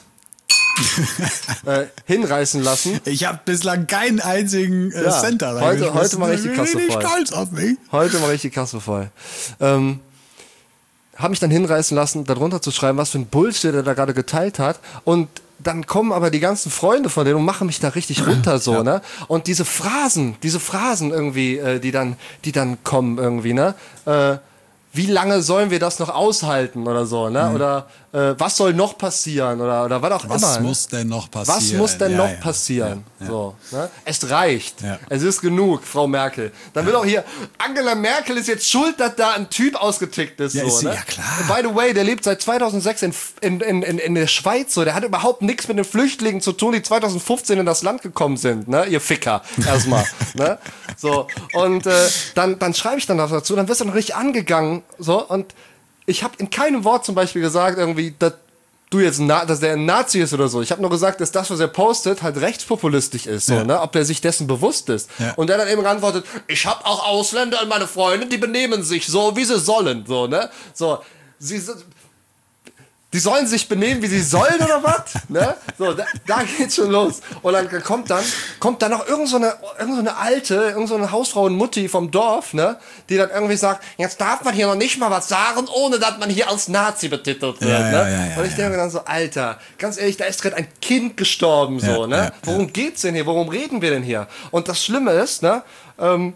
äh, hinreißen lassen. Ich habe bislang keinen einzigen äh, ja, Center heute, heute mache ich die Kasse voll. Stolz auf mich. Heute mache ich die Kasse voll. Ähm, habe mich dann hinreißen lassen, darunter zu schreiben, was für ein Bullshit er da gerade geteilt hat. Und dann kommen aber die ganzen Freunde von denen und machen mich da richtig runter, so, ja. ne? Und diese Phrasen, diese Phrasen irgendwie, äh, die dann, die dann kommen irgendwie, ne? Äh, wie lange sollen wir das noch aushalten oder so, ne? Mhm. Oder äh, was soll noch passieren oder, oder was auch was immer. Was muss denn noch passieren? Was muss denn ja, noch ja, passieren? Ja, ja. So, ne? Es reicht. Ja. Es ist genug, Frau Merkel. Dann will auch hier, Angela Merkel ist jetzt schuld, dass da ein Typ ausgetickt ist. Ja, so, ist sie, ne? ja klar. By the way, der lebt seit zweitausendsechs in, in, in, in, in der Schweiz. So. Der hat überhaupt nichts mit den Flüchtlingen zu tun, die zweitausendfünfzehn in das Land gekommen sind. Ne? Ihr Ficker. Erstmal. ne? So. Und äh, dann, dann schreibe ich dann was dazu. Dann wirst du noch richtig angegangen. So. Und ich habe in keinem Wort zum Beispiel gesagt, irgendwie, dass du jetzt, Na- dass der ein Nazi ist oder so. Ich habe nur gesagt, dass das, was er postet, halt rechtspopulistisch ist, so, ja. ne? Ob der sich dessen bewusst ist. Ja. Und der dann eben geantwortet, ich habe auch Ausländer und meine Freunde, die benehmen sich so, wie sie sollen, so, ne? So, sie die sollen sich benehmen, wie sie sollen oder was? Ne? So, da, da geht's schon los. Und dann kommt dann, kommt dann noch irgend so eine, irgend so eine alte, irgend so eine Hausfrau und Mutti vom Dorf, ne? Die dann irgendwie sagt, jetzt darf man hier noch nicht mal was sagen, ohne dass man hier als Nazi betitelt wird. Ja, ne? ja, ja, ja, und ich denke mir dann so, Alter, ganz ehrlich, da ist gerade ein Kind gestorben, so, ja, ne? Ja, Worum ja. geht's denn hier? Worum reden wir denn hier? Und das Schlimme ist, ne? Ähm,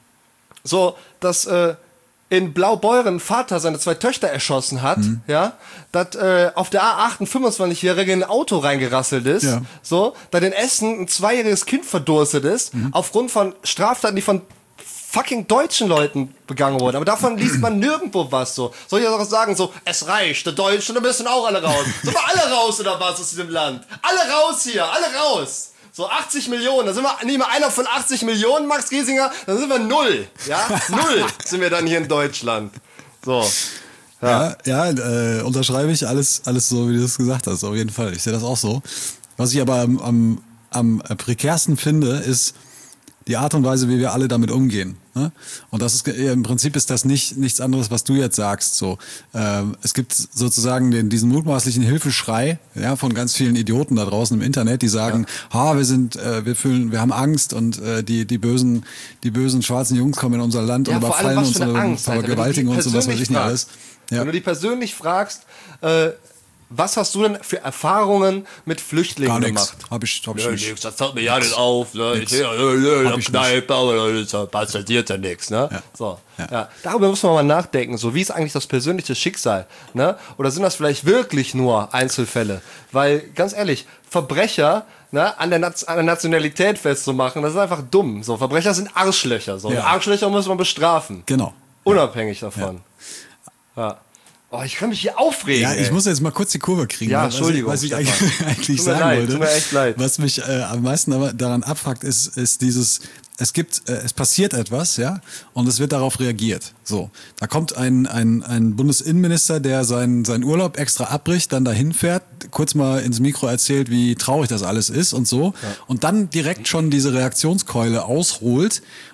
so, dass, äh, in Blaubeuren Vater seine zwei Töchter erschossen hat, mhm. ja, dass äh, auf der A acht ein fünfundzwanzigjähriger in ein Auto reingerasselt ist, ja. so, da in Essen ein zweijähriges Kind verdurstet ist, mhm. aufgrund von Straftaten, die von fucking deutschen Leuten begangen wurden. Aber davon liest man nirgendwo was, so. Soll ich auch sagen, so, es reicht, die Deutschen, da müssen auch alle raus. Sind wir alle raus oder was aus diesem Land? Alle raus hier, alle raus! So achtzig Millionen, da sind wir nicht mal einer von achtzig Millionen, Max Giesinger, dann sind wir null, ja, null sind wir dann hier in Deutschland. So, ja, ja, ja äh, unterschreibe ich alles, alles so, wie du es gesagt hast, auf jeden Fall. Ich sehe das auch so. Was ich aber am, am, am prekärsten finde, ist die Art und Weise, wie wir alle damit umgehen. Ne? Und das ist im Prinzip ist das nicht nichts anderes, was du jetzt sagst. So, ähm, es gibt sozusagen den, diesen mutmaßlichen Hilfeschrei, ja, von ganz vielen Idioten da draußen im Internet, die sagen, ja. ha, wir sind, äh, wir fühlen, wir haben Angst und äh, die die bösen, die bösen schwarzen Jungs kommen in unser Land ja, und überfallen uns oder vergewaltigen uns und was weiß ich nicht alles. Ja. Wenn du die persönlich fragst, äh, was hast du denn für Erfahrungen mit Flüchtlingen Gar gemacht? Nix. Hab ich, hab ich Ja, nicht. nix, das fällt mir ja nicht auf. Ne? Nix. Ich sehe, äh, Hab äh, ich Kneipe, aber das passiert ja nichts. Ne? Ja. So, Ja. ja. Darüber muss man mal nachdenken. So, wie ist eigentlich das persönliche Schicksal? Ne? Oder sind das vielleicht wirklich nur Einzelfälle? Weil, ganz ehrlich, Verbrecher, ne, an der, Naz- an der Nationalität festzumachen, das ist einfach dumm. So, Verbrecher sind Arschlöcher. So. Ja. Arschlöcher muss man bestrafen. Genau. Unabhängig davon. Ja. Oh, ich kann mich hier aufregen. Ja, ich ey. muss jetzt mal kurz die Kurve kriegen. Ja, was ich- Entschuldigung, Was ich Stefan. eigentlich, eigentlich Tut mir sagen leid, wollte. tut mir echt leid. Was mich äh, am meisten aber daran abfuckt, ist, ist dieses, es gibt, äh, es passiert etwas, ja, und es wird darauf reagiert. So, da kommt ein, ein, ein Bundesinnenminister, der seinen, seinen Urlaub extra abbricht, dann dahin fährt, kurz mal ins Mikro erzählt, wie traurig das alles ist und so, ja. und dann direkt schon diese Reaktionskeule ausholt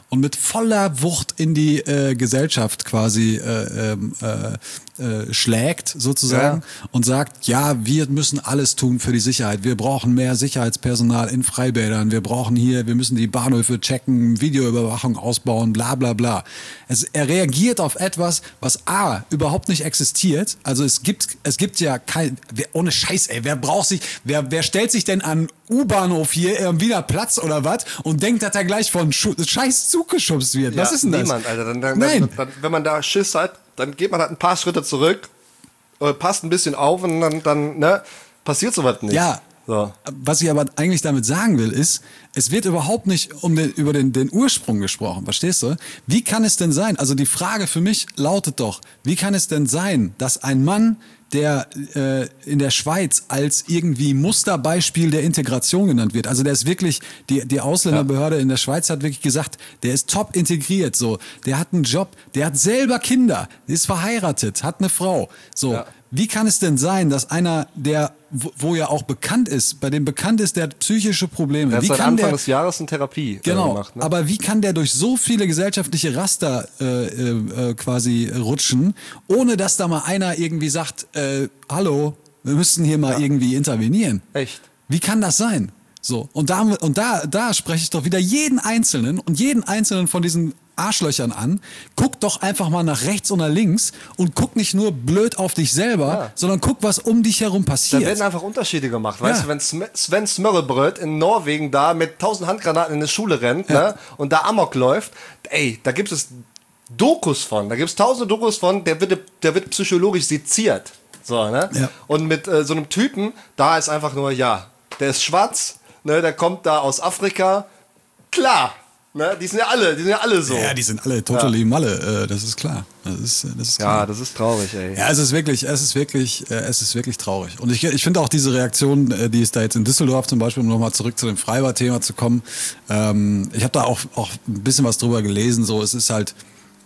und mit voller Wucht in die äh, Gesellschaft quasi äh, ähm, äh, äh, schlägt sozusagen Ja. und sagt, ja, wir müssen alles tun für die Sicherheit. Wir brauchen mehr Sicherheitspersonal in Freibädern. Wir brauchen hier, wir müssen die Bahnhöfe checken, Videoüberwachung ausbauen, bla bla bla. Es, er reagiert auf etwas, was A, überhaupt nicht existiert. Also es gibt, es gibt ja kein, wer, ohne Scheiß, ey, wer braucht sich, wer, wer stellt sich denn an U-Bahnhof hier am Wiener Platz oder was und denkt, dass er gleich von Schu Scheiß Zug geschubst wird? Was Ja, ist denn das? Niemand, Alter. Dann, dann, Nein. dann, dann, wenn man da Schiss hat, dann geht man halt ein paar Schritte zurück, äh, passt ein bisschen auf und dann, dann ne, passiert sowas nicht. Ja. So. Was ich aber eigentlich damit sagen will, ist, es wird überhaupt nicht um den, über den, den Ursprung gesprochen, verstehst du? Wie kann es denn sein, also die Frage für mich lautet doch, wie kann es denn sein, dass ein Mann, der äh, in der Schweiz als irgendwie Musterbeispiel der Integration genannt wird, also der ist wirklich, die, die Ausländerbehörde in der Schweiz hat wirklich gesagt, der ist top integriert, so, der hat einen Job, der hat selber Kinder, ist verheiratet, hat eine Frau, so. Ja. Wie kann es denn sein, dass einer, der, wo, wo ja auch bekannt ist, bei dem bekannt ist, der hat psychische Probleme. Der hat wie seit kann Anfang der, des Jahres eine Therapie genau, äh, gemacht. Ne? aber wie kann der durch so viele gesellschaftliche Raster äh, äh, quasi rutschen, ohne dass da mal einer irgendwie sagt, äh, hallo, wir müssten hier mal irgendwie intervenieren. Echt? Wie kann das sein? So, und da, und da, da spreche ich doch wieder jeden Einzelnen und jeden Einzelnen von diesen Arschlöchern an, guck doch einfach mal nach rechts und nach links und guck nicht nur blöd auf dich selber, Ja. sondern guck, was um dich herum Da passiert. werden einfach Unterschiede gemacht. Weißt Ja. du, wenn Sm- Sven Smørrebrød in Norwegen da mit tausend Handgranaten in die Schule rennt, ne, und da Amok läuft, ey, da gibt es Dokus von, da gibt es tausende Dokus von, der wird, der wird psychologisch seziert. So, ne? Ja. Und mit äh, so einem Typen, da ist einfach nur, ja, der ist schwarz, ne, der kommt da aus Afrika, klar, ne, die sind ja alle, die sind ja alle so. Ja, die sind alle totally Malle, äh, das ist klar. Das ist, äh, das ist klar. Ja, das ist traurig, ey. Ja, es ist wirklich, es ist wirklich, äh, es ist wirklich traurig. Und ich, ich finde auch diese Reaktion, äh, die es da jetzt in Düsseldorf zum Beispiel, um nochmal zurück zu dem Freibad-Thema zu kommen, ähm, ich habe da auch, auch ein bisschen was drüber gelesen, so, es ist halt,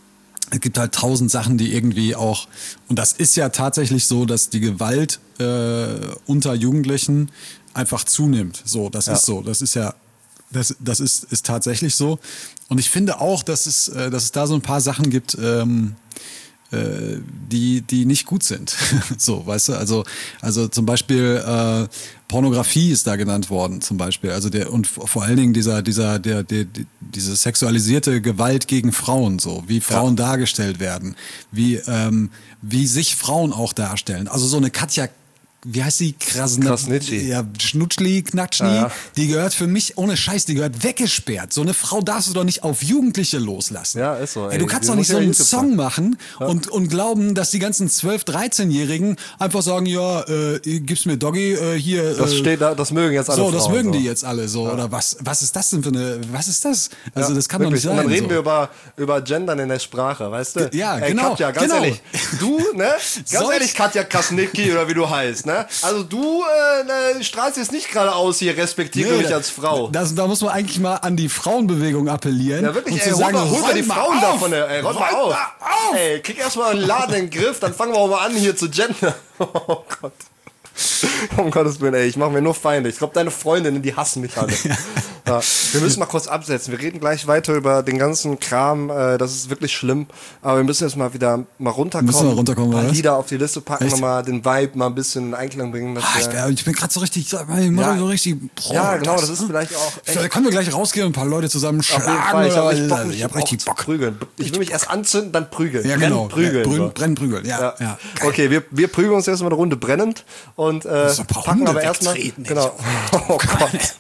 es gibt halt tausend Sachen, die irgendwie auch, und das ist ja tatsächlich so, dass die Gewalt äh, unter Jugendlichen einfach zunimmt. So, das Ja. ist so, das ist ja, das, das ist, ist tatsächlich so. Und ich finde auch, dass es, äh, dass es da so ein paar Sachen gibt, ähm, äh, die, die nicht gut sind. So, weißt du, also, also zum Beispiel äh, Pornografie ist da genannt worden, zum Beispiel. Also der, und vor allen Dingen dieser, dieser, der, der, die, diese sexualisierte Gewalt gegen Frauen, so, wie Frauen ja. dargestellt werden, wie, ähm, wie sich Frauen auch darstellen. Also so eine Katja, wie heißt sie? Krasne, Krasnitschi. Ja, Schnutschli, Knatschni. Ja, ja. Die gehört für mich, ohne Scheiß, die gehört weggesperrt. So eine Frau darfst du doch nicht auf Jugendliche loslassen. Ja, ist so, ey. Ey, du kannst Die doch nicht muss so ja einen YouTube Song machen. machen und, und glauben, dass die ganzen zwölf-, dreizehnjährigen einfach sagen, ja, äh, gib's mir Doggy, äh, hier. Das äh, steht da, das mögen jetzt alle so, das Frauen, mögen so. die jetzt alle so. Oder was, was ist das denn für eine, was ist das? Also Ja, das kann wirklich. doch nicht sein. Und dann reden so. wir über, über Gendern in der Sprache, weißt du? Ja, Ey, genau, Katja, ganz genau. ehrlich, du, ne? Ganz Solch- ehrlich, Katja Krasnicki oder wie du heißt, ne? Also du äh, ne, strahlst jetzt nicht gerade aus hier, respektiere Nee, mich als Frau. Das, da muss man eigentlich mal an die Frauenbewegung appellieren. Ja, wirklich, und ey, zu hol sagen, mal, hol mal die räum mal Frauen auf! davon, ey, räum mal auf. auf! Ey, krieg erstmal einen Laden in den Griff, dann fangen wir auch mal an hier zu gendern. Oh Gott. Um Gottes Willen, ey, ich mache mir nur Feinde. Ich glaube, deine Freundinnen, die hassen mich alle. Ja, wir müssen mal kurz absetzen. Wir reden gleich weiter über den ganzen Kram. Äh, das ist wirklich schlimm. Aber wir müssen jetzt mal wieder mal runterkommen. Müssen wir runterkommen, ein oder paar was? Lieder auf die Liste packen, Echt? nochmal den Vibe mal ein bisschen in Einklang bringen. Dass Ah, ich, wir, bin- ich bin gerade so richtig, sag mal, ich mach Ja. so richtig. Boah, ja, genau, das ist vielleicht auch echt. Da können wir gleich rausgehen und ein paar Leute zusammen Auf schlagen. jeden Fall. Ich oder habe was? Bock, Also, mich ich hab auch richtig zu Bock. prügeln. Ich will mich erst anzünden, dann prügeln. Ja, Brennen, genau. prügeln. Brünn, so. brennen, prügeln. Ja, ja. Ja. Okay, wir, wir prügeln uns jetzt mal eine Runde brennend und äh, So ein paar packen Hunde aber erstmal. wegtreten, Genau. Oh Gott.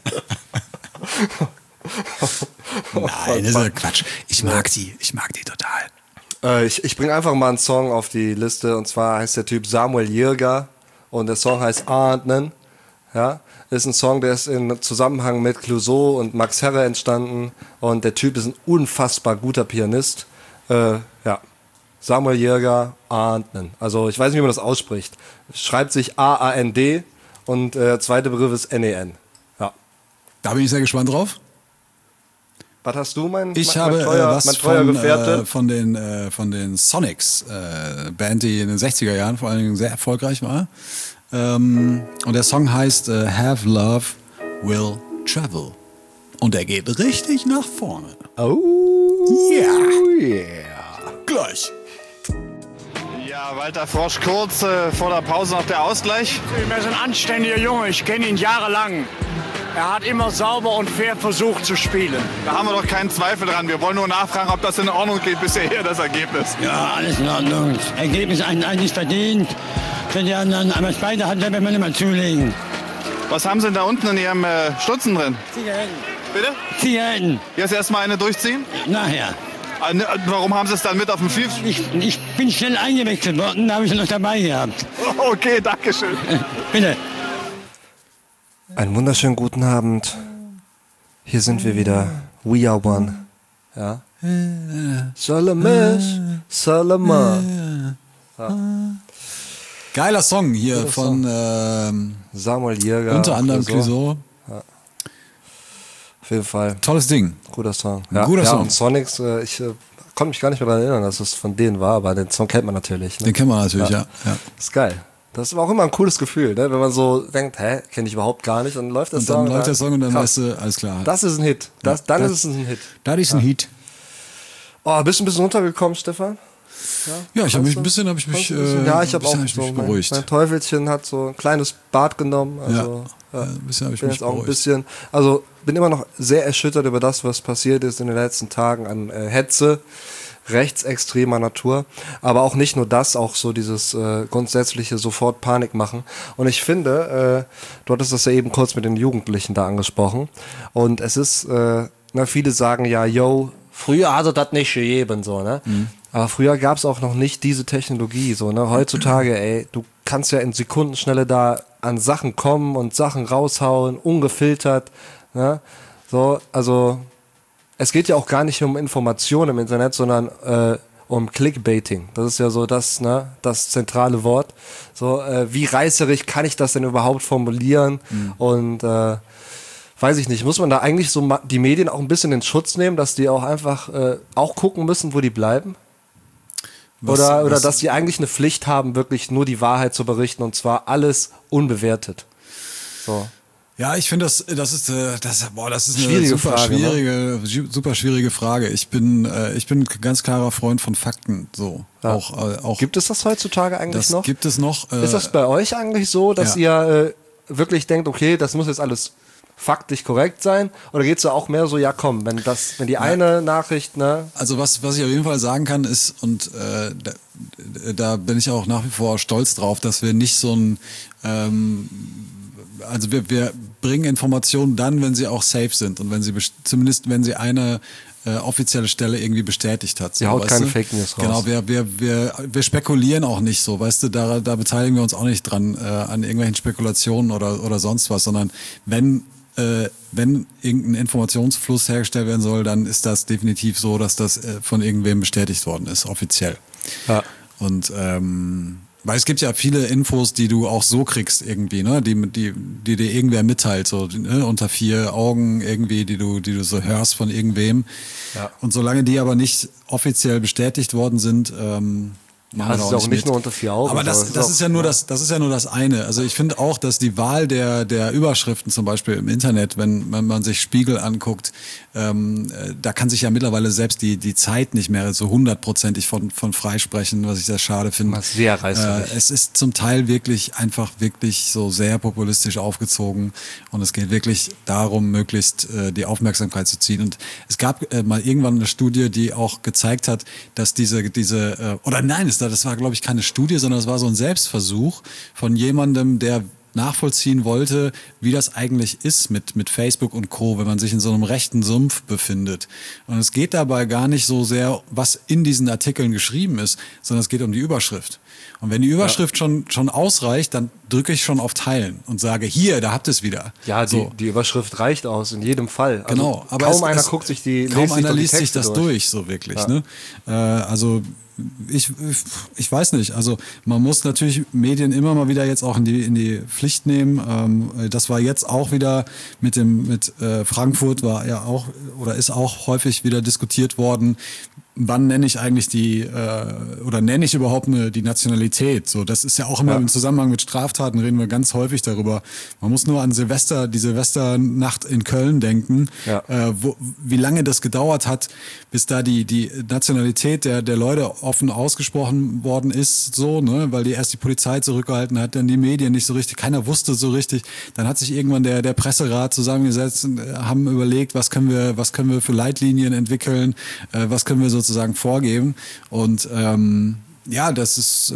Nein, das ist ja Quatsch. Ich mag die, ich mag die total. Äh, ich ich bringe einfach mal einen Song auf die Liste und zwar heißt der Typ Samuel Jirga und der Song heißt Ahnden. Ja, ist ein Song, der ist in Zusammenhang mit Clouseau und Max Herre entstanden und der Typ ist ein unfassbar guter Pianist. Äh, ja, Samuel Jirga, Ahnden. Also ich weiß nicht, wie man das ausspricht. Schreibt sich A A N D und äh, der zweite Begriff ist N E N. Ja. Da bin ich sehr gespannt drauf. Was hast du, mein, Ich mein, habe mein treuer, äh, was mein treuer von, Gefährte? äh, von den äh, von den Sonics, äh, Band, die in den sechziger Jahren vor allen Dingen sehr erfolgreich war. Ähm, und der Song heißt äh, Have Love Will Travel. Und er geht richtig nach vorne. Oh. Ja, Yeah. gleich. Ja, Walter Frosch, kurz äh, vor der Pause noch der Ausgleich. Er ist ein anständiger Junge, ich kenne ihn jahrelang. Er hat immer sauber und fair versucht zu spielen. Da haben wir doch keinen Zweifel dran. Wir wollen nur nachfragen, ob das in Ordnung geht bisher, das Ergebnis. Ja, alles in Ordnung. Ergebnis eigentlich verdient. Für die anderen, aber beide hat der man immer zulegen. Was haben Sie denn da unten in Ihrem äh, Stutzen drin? Zigaretten. Bitte? Zigaretten. Jetzt erstmal eine durchziehen? Nachher. Äh, ne, warum haben Sie es dann mit auf dem Fief? Ich, ich bin schnell eingewechselt worden, da habe ich sie noch dabei gehabt. Okay, danke schön. Bitte. Einen wunderschönen guten Abend. Hier sind wir wieder. We are one. Ja. Salames, Salama. Ja. Geiler Song hier von ähm, Samuel Jäger. unter anderem Clouseau. Clouseau. Auf jeden Fall. Tolles Ding. Guter Song. Ein guter ja, Song. Und Sonics, äh, ich äh, konnte mich gar nicht mehr daran erinnern, dass es von denen war, aber den Song kennt man natürlich. Ne? Den kennen wir natürlich, ja. ja. Ist geil. Das war auch immer ein cooles Gefühl, ne? Wenn man so denkt, hä, kenne ich überhaupt gar nicht, dann läuft der Und Song. dann läuft der Song und dann krass. weißt du, alles klar. Das ist ein Hit. Das, dann das- ist es ein Hit. Das ist ein Hit. Oh, bist du ein bisschen runtergekommen, Stefan? Ja, ich habe mich du? ein bisschen, habe ich mich, Konntest du ein bisschen- äh, ja, ich habe auch bisschen hab ich so mich mein, beruhigt. mein Teufelchen hat so ein kleines Bad genommen. Also, ja, ein bisschen habe ich bin mich jetzt auch ein beruhigt. bisschen, also bin immer noch sehr erschüttert über das, was passiert ist in den letzten Tagen an äh, Hetze, rechtsextremer Natur, aber auch nicht nur das, auch so dieses äh, grundsätzliche sofort Panik machen. Und ich finde, äh, du hattest das ja eben kurz mit den Jugendlichen da angesprochen, und es ist, äh, na, viele sagen ja, yo, früher hatte das nicht gegeben, so, ne? Mhm. Aber früher gab es auch noch nicht diese Technologie, so, ne? Heutzutage, ey, du kannst ja in Sekundenschnelle da an Sachen kommen und Sachen raushauen, ungefiltert, ne? So, also es geht ja auch gar nicht um Informationen im Internet, sondern äh, um Clickbaiting. Das ist ja so das, ne, das zentrale Wort. So, äh, wie reißerig kann ich das denn überhaupt formulieren? Mhm. Und äh, weiß ich nicht, muss man da eigentlich so ma- die Medien auch ein bisschen in Schutz nehmen, dass die auch einfach äh, auch gucken müssen, wo die bleiben? Was- oder oder was- dass die eigentlich eine Pflicht haben, wirklich nur die Wahrheit zu berichten, und zwar alles unbewertet. So. Ja, ich finde, das, das ist, äh, das, boah, das ist eine Schwierige super Frage, schwierige, ju- super schwierige Frage. Ich bin, äh, ich bin ein ganz klarer Freund von Fakten. So, Ja. auch, äh, auch. Gibt es das heutzutage eigentlich das noch? gibt es noch. Äh, Ist das bei euch eigentlich so, dass ja. ihr äh, wirklich denkt, okay, das muss jetzt alles faktisch korrekt sein? Oder geht es da auch mehr so, ja komm, wenn das, wenn die eine Nachricht, ne? Also was, was ich auf jeden Fall sagen kann ist, und äh, da, da bin ich auch nach wie vor stolz drauf, dass wir nicht so ein, ähm, also wir, wir bringen Informationen dann, wenn sie auch safe sind und wenn sie best- zumindest wenn sie eine äh, offizielle Stelle irgendwie bestätigt hat. So, Ihr haut weißt keine du? Fake News raus. Genau, wir, wir, wir, wir spekulieren auch nicht so, weißt du, da, da beteiligen wir uns auch nicht dran äh, an irgendwelchen Spekulationen oder, oder sonst was, sondern wenn äh, wenn irgendein Informationsfluss hergestellt werden soll, dann ist das definitiv so, dass das äh, von irgendwem bestätigt worden ist, offiziell. Ja. Und ähm, weil es gibt ja viele Infos, die du auch so kriegst irgendwie, ne, die die die dir irgendwer mitteilt, so ne? Unter vier Augen irgendwie, die du die du so hörst von irgendwem. Ja. Und solange die aber nicht offiziell bestätigt worden sind, ähm, machen wir das da ist auch nicht mit. nur unter vier Augen, Aber das, so, das ist ist auch- ja nur das, das ist ja nur das eine. Also ich finde auch, dass die Wahl der der Überschriften zum Beispiel im Internet, wenn, wenn man sich Spiegel anguckt, ähm, äh, da kann sich ja mittlerweile selbst die die Zeit nicht mehr so hundertprozentig von von freisprechen, was ich sehr schade finde. Das ist sehr reißerisch. Äh, es ist zum Teil wirklich einfach wirklich so sehr populistisch aufgezogen und es geht wirklich darum, möglichst äh, die Aufmerksamkeit zu ziehen. Und es gab äh, mal irgendwann eine Studie, die auch gezeigt hat, dass diese diese äh, oder nein, es, das war glaube ich keine Studie, sondern es war so ein Selbstversuch von jemandem, der nachvollziehen wollte, wie das eigentlich ist mit, mit Facebook und Co., wenn man sich in so einem rechten Sumpf befindet. Und es geht dabei gar nicht so sehr, was in diesen Artikeln geschrieben ist, sondern es geht um die Überschrift. Und wenn die Überschrift ja. schon, schon ausreicht, dann drücke ich schon auf Teilen und sage, hier, da habt ihr es wieder. Ja, die, so. die Überschrift reicht aus, in jedem Fall. Also Genau. Aber kaum es, einer es, guckt sich die Kaum liest sich einer doch die liest sich Texte das durch, durch so wirklich. Ja. Ne? Äh, also ich, ich weiß nicht, also man muss natürlich Medien immer mal wieder jetzt auch in die in die Pflicht nehmen. Ähm, das war jetzt auch wieder mit dem mit äh, Frankfurt war ja auch oder ist auch häufig wieder diskutiert worden. wann nenne ich eigentlich die, äh, oder nenne ich überhaupt eine, die Nationalität? So, das ist ja auch immer Ja. im Zusammenhang mit Straftaten, reden wir ganz häufig darüber. Man muss nur an Silvester, die Silvesternacht in Köln denken, Ja. äh, wo, wie lange das gedauert hat, bis da die, die Nationalität der, der Leute offen ausgesprochen worden ist, so, ne, weil die erst die Polizei zurückgehalten hat, dann die Medien nicht so richtig, keiner wusste so richtig. Dann hat sich irgendwann der, der Presserat zusammengesetzt und äh, haben überlegt, was können wir, was können wir für Leitlinien entwickeln, äh, was können wir sozusagen vorgeben. Und ähm, ja, das ist,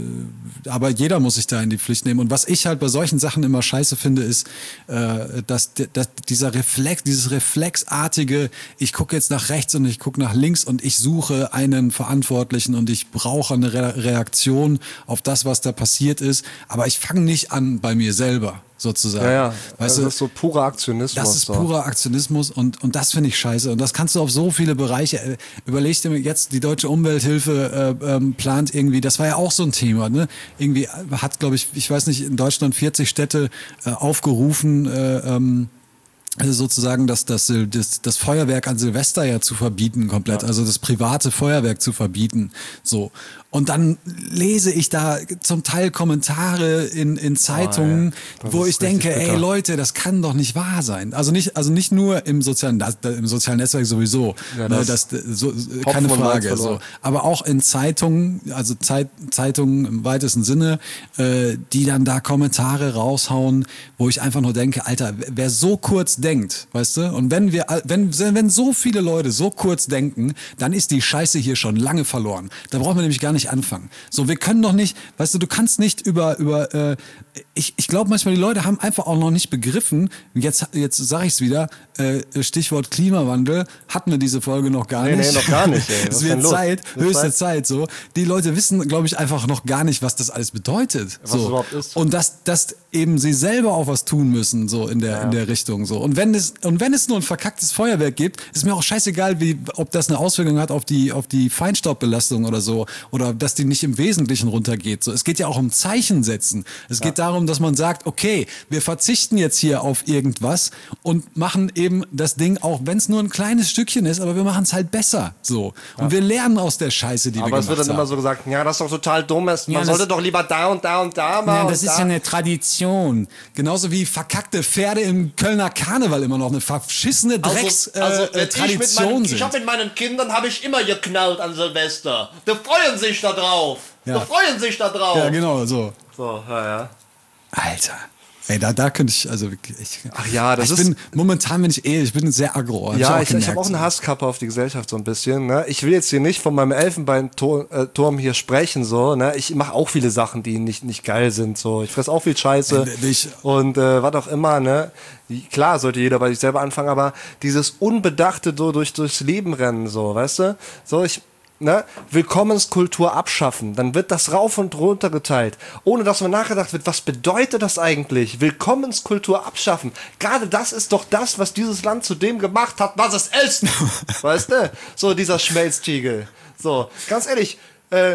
äh, aber jeder muss sich da in die Pflicht nehmen. Und was ich halt bei solchen Sachen immer scheiße finde, ist, äh, dass, dass dieser Reflex, dieses reflexartige, ich gucke jetzt nach rechts und ich gucke nach links und ich suche einen Verantwortlichen und ich brauche eine Re- Reaktion auf das, was da passiert ist. Aber ich fange nicht an bei mir selber. Sozusagen. Ja, ja. Weißt das du, ist so purer Aktionismus. das ist so. purer Aktionismus und, und das finde ich scheiße. Und das kannst du auf so viele Bereiche. Äh, überleg dir mir jetzt, die Deutsche Umwelthilfe äh, ähm, plant irgendwie, das war ja auch so ein Thema, ne? Irgendwie hat, glaube ich, ich weiß nicht, in Deutschland vierzig Städte äh, aufgerufen, äh, ähm, also sozusagen das, das, das, das Feuerwerk an Silvester ja zu verbieten komplett, also das private Feuerwerk zu verbieten. So. Und dann lese ich da zum Teil Kommentare in, in Zeitungen, Oh, ey. wo Das ich ist richtig denke, ey bitter. Leute, das kann doch nicht wahr sein. Also nicht, also nicht nur im sozialen, das, im sozialen Netzwerk sowieso, Ja, ne, das das, so, Hopfen keine und Malz Frage. verloren. So. Aber auch in Zeitungen, also Zeit, Zeitungen im weitesten Sinne, äh, die dann da Kommentare raushauen, wo ich einfach nur denke, Alter, wer so kurz denkt, weißt du, und wenn wir, wenn, wenn so viele Leute so kurz denken, dann ist die Scheiße hier schon lange verloren. Da brauchen wir nämlich gar nicht anfangen. So, wir können doch nicht, weißt du, du kannst nicht über, über, äh, ich, ich glaube manchmal, die Leute haben einfach auch noch nicht begriffen, jetzt, jetzt sage ich es wieder, äh, Stichwort Klimawandel, hatten wir diese Folge noch gar Nee, nicht. nee, noch gar nicht, ey. Was Es ist denn wird los? Zeit, Wird höchste Zeit. Zeit, so. Die Leute wissen, glaube ich, einfach noch gar nicht, was das alles bedeutet. Was so. es überhaupt ist. Und dass, dass eben sie selber auch was tun müssen, so in der, in der Richtung, so. Und wenn es, und wenn es nur ein verkacktes Feuerwerk gibt, ist mir auch scheißegal, wie, ob das eine Auswirkung hat auf die, auf die Feinstaubbelastung oder so, oder dass die nicht im Wesentlichen runtergeht. So, es geht ja auch um Zeichen setzen. Es geht darum, dass man sagt, okay, wir verzichten jetzt hier auf irgendwas und machen eben das Ding, auch wenn es nur ein kleines Stückchen ist, aber wir machen es halt besser, so. Und wir lernen aus der Scheiße, die wir Aber gemacht es wird dann haben. immer so gesagt, ja, das ist doch total dumm. Man Ja, das- sollte doch lieber da und da und da machen. Ja, das und ist da. ja eine Tradition. Genauso wie verkackte Pferde im Kölner Karneval immer noch eine verschissene Drecks äh, Also, äh, wenn ich mit Tradition meinen, sind. ich hab mit meinen Kindern habe ich immer geknallt an Silvester. Die freuen sich da drauf. Ja. Die freuen sich da drauf. Ja, genau, so. So, ja, ja. Alter. Ey, da, da könnte ich, also wirklich. Ich, Ach ja, das ich ist- bin, momentan bin ich eh, ich bin sehr aggro. Hab Ja, auch ich, ich habe gemerkt, auch eine so. Hasskappe auf die Gesellschaft so ein bisschen. Ne? Ich will jetzt hier nicht von meinem Elfenbeinturm hier sprechen. So, ne? Ich mache auch viele Sachen, die nicht, nicht geil sind. So. Ich fresse auch viel Scheiße Ey, ich- und äh, was auch immer. Ne? Klar sollte jeder bei sich selber anfangen, aber dieses Unbedachte so durch, durchs Leben rennen, so, weißt du? So, ich... Ne? Willkommenskultur abschaffen, dann wird das rauf und runter geteilt, ohne dass man nachgedacht wird, was bedeutet das eigentlich? Willkommenskultur abschaffen. Gerade das ist doch das, was dieses Land zu dem gemacht hat, was es ist. Weißt du? So dieser Schmelztiegel. So, ganz ehrlich, äh,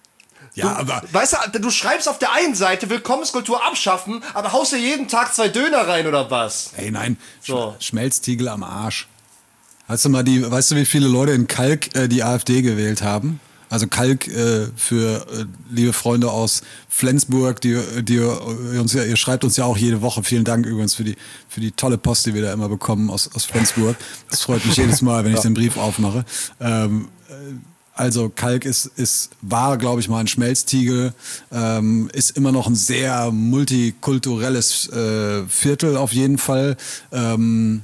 Ja, du, aber. weißt du, du schreibst auf der einen Seite Willkommenskultur abschaffen, aber haust dir jeden Tag zwei Döner rein oder was? Ey, nein. So. Sch Schmelztiegel am Arsch. Weißt du mal, die, weißt du, wie viele Leute in Kalk äh, die AfD gewählt haben? Also Kalk äh, für äh, liebe Freunde aus Flensburg, die, die uns ja, ihr schreibt uns ja auch jede Woche. Vielen Dank übrigens für die für die tolle Post, die wir da immer bekommen aus aus Flensburg. Das freut mich jedes Mal, wenn ich den Brief aufmache. Ähm, Also Kalk ist, ist war, glaube ich, mal ein Schmelztiegel, ähm, ist immer noch ein sehr multikulturelles äh, Viertel auf jeden Fall. Ähm,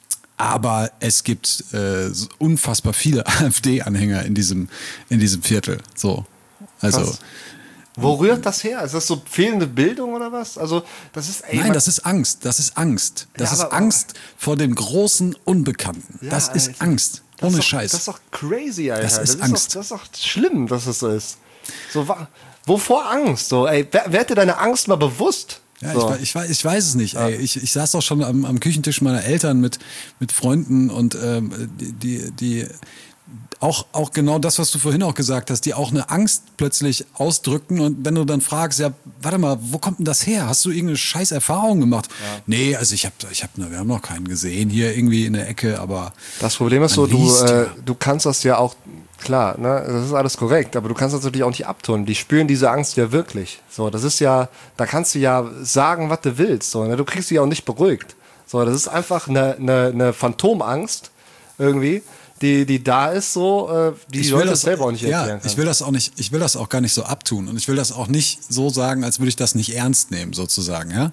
aber es gibt äh, so unfassbar viele AfD-Anhänger in diesem, in diesem Viertel. So. Also. Krass. Wo rührt das her? Ist das so fehlende Bildung oder was? Also, das ist, ey, Nein, man- das ist Angst. Das ist Angst. Das Ja, ist aber- Angst vor dem großen Unbekannten. Ja, das ist Alter. Angst. Das Ohne ist doch, Scheiß. Das ist doch crazy, Alter. Das ist das Angst. Ist doch, das ist doch schlimm, dass es so ist. So, wa wovor Angst? So, ey, wer, werd dir deine Angst mal bewusst? Ja, so. ich, wei- ich, wei- ich weiß es nicht. Ey. Ich, ich saß doch schon am, am Küchentisch meiner Eltern mit, mit Freunden und ähm, die, die, die auch, auch genau das, was du vorhin auch gesagt hast, die auch eine Angst plötzlich ausdrücken. Und wenn du dann fragst, ja, warte mal, wo kommt denn das her? Hast du irgendeine scheiß Erfahrung gemacht? Ja. Nee, also ich habe, ich hab, wir haben noch keinen gesehen hier irgendwie in der Ecke, aber Das Problem ist man so, du, liest, äh, ja. du kannst das ja auch Klar, ne, das ist alles korrekt, aber du kannst das natürlich auch nicht abtun. Die spüren diese Angst ja wirklich. So, das ist ja, da kannst du ja sagen, was du willst. So, ne? Du kriegst sie ja auch nicht beruhigt. So, das ist einfach eine, eine, eine Phantomangst irgendwie, die, die da ist, so, äh, die die Leute das selber auch nicht erklären ja, können. Ich will das auch nicht, ich will das auch gar nicht so abtun und ich will das auch nicht so sagen, als würde ich das nicht ernst nehmen, sozusagen, ja.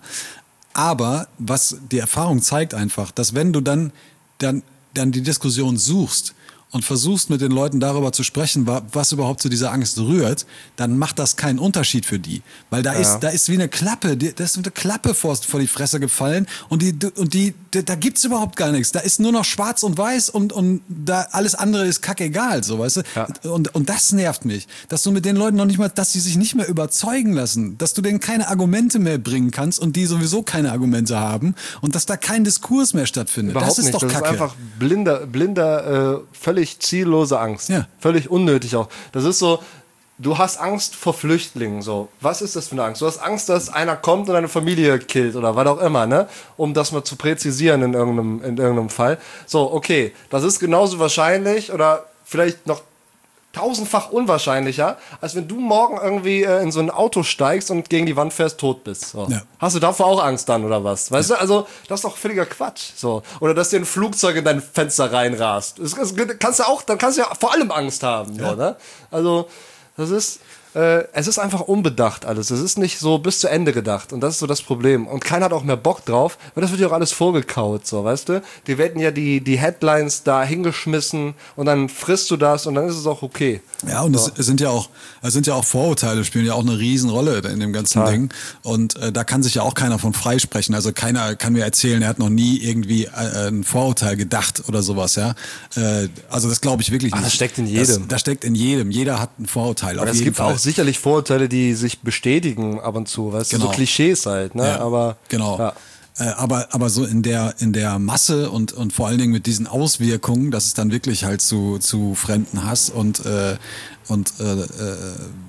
Aber was die Erfahrung zeigt einfach, dass wenn du dann, dann, dann die Diskussion suchst und versuchst mit den Leuten darüber zu sprechen, was überhaupt zu dieser Angst rührt, dann macht das keinen Unterschied für die. Weil da ja. ist, da ist wie eine Klappe, da ist eine Klappe vor, vor die Fresse gefallen und die, und die, da gibt's überhaupt gar nichts. Da ist nur noch schwarz und weiß und, und da alles andere ist kackegal, so, weißt du? Ja. Und, und das nervt mich. Dass du mit den Leuten noch nicht mal, dass sie sich nicht mehr überzeugen lassen, dass du denen keine Argumente mehr bringen kannst und die sowieso keine Argumente haben und dass da kein Diskurs mehr stattfindet. Überhaupt das ist nicht. doch das Kacke. Das ist einfach blinder, blinder, äh, völlig ziellose Angst. Ja. Völlig unnötig auch. Das ist so, du hast Angst vor Flüchtlingen. So. Was ist das für eine Angst? Du hast Angst, dass einer kommt und deine Familie killt oder was auch immer, ne? Um das mal zu präzisieren in irgendeinem, in irgendeinem Fall. So, okay, das ist genauso wahrscheinlich oder vielleicht noch tausendfach unwahrscheinlicher, als wenn du morgen irgendwie äh, in so ein Auto steigst und gegen die Wand fährst, tot bist. So. Ja. Hast du davor auch Angst dann oder was? Weißt ja. du, also das ist doch völliger Quatsch. So. Oder dass dir ein Flugzeug in dein Fenster reinrast. Das, das kannst du auch, dann kannst du ja vor allem Angst haben. Ja. So, ne? Also das ist, äh, es ist einfach unbedacht alles. Es ist nicht so bis zu Ende gedacht und das ist so das Problem. Und keiner hat auch mehr Bock drauf, weil das wird ja auch alles vorgekaut, so, weißt du? Die werden ja die, die Headlines da hingeschmissen und dann frisst du das und dann ist es auch okay. Ja, und so. es sind ja auch, es sind ja auch Vorurteile, spielen ja auch eine Riesenrolle in dem ganzen ja. Ding. Und äh, da kann sich ja auch keiner von freisprechen. Also keiner kann mir erzählen, er hat noch nie irgendwie äh, ein Vorurteil gedacht oder sowas, ja. Äh, also das glaube ich wirklich nicht. Ach, das steckt in jedem. Das, das steckt in jedem. Jeder hat ein Vorurteil. Aber auf es jeden gibt Fall. auch sicherlich Vorurteile, die sich bestätigen ab und zu, weißt genau. du, so Klischees halt, ne? Ja, aber genau. Ja. Äh, aber aber so in der in der Masse und und vor allen Dingen mit diesen Auswirkungen, dass es dann wirklich halt zu zu Fremdenhass und äh, und äh, äh,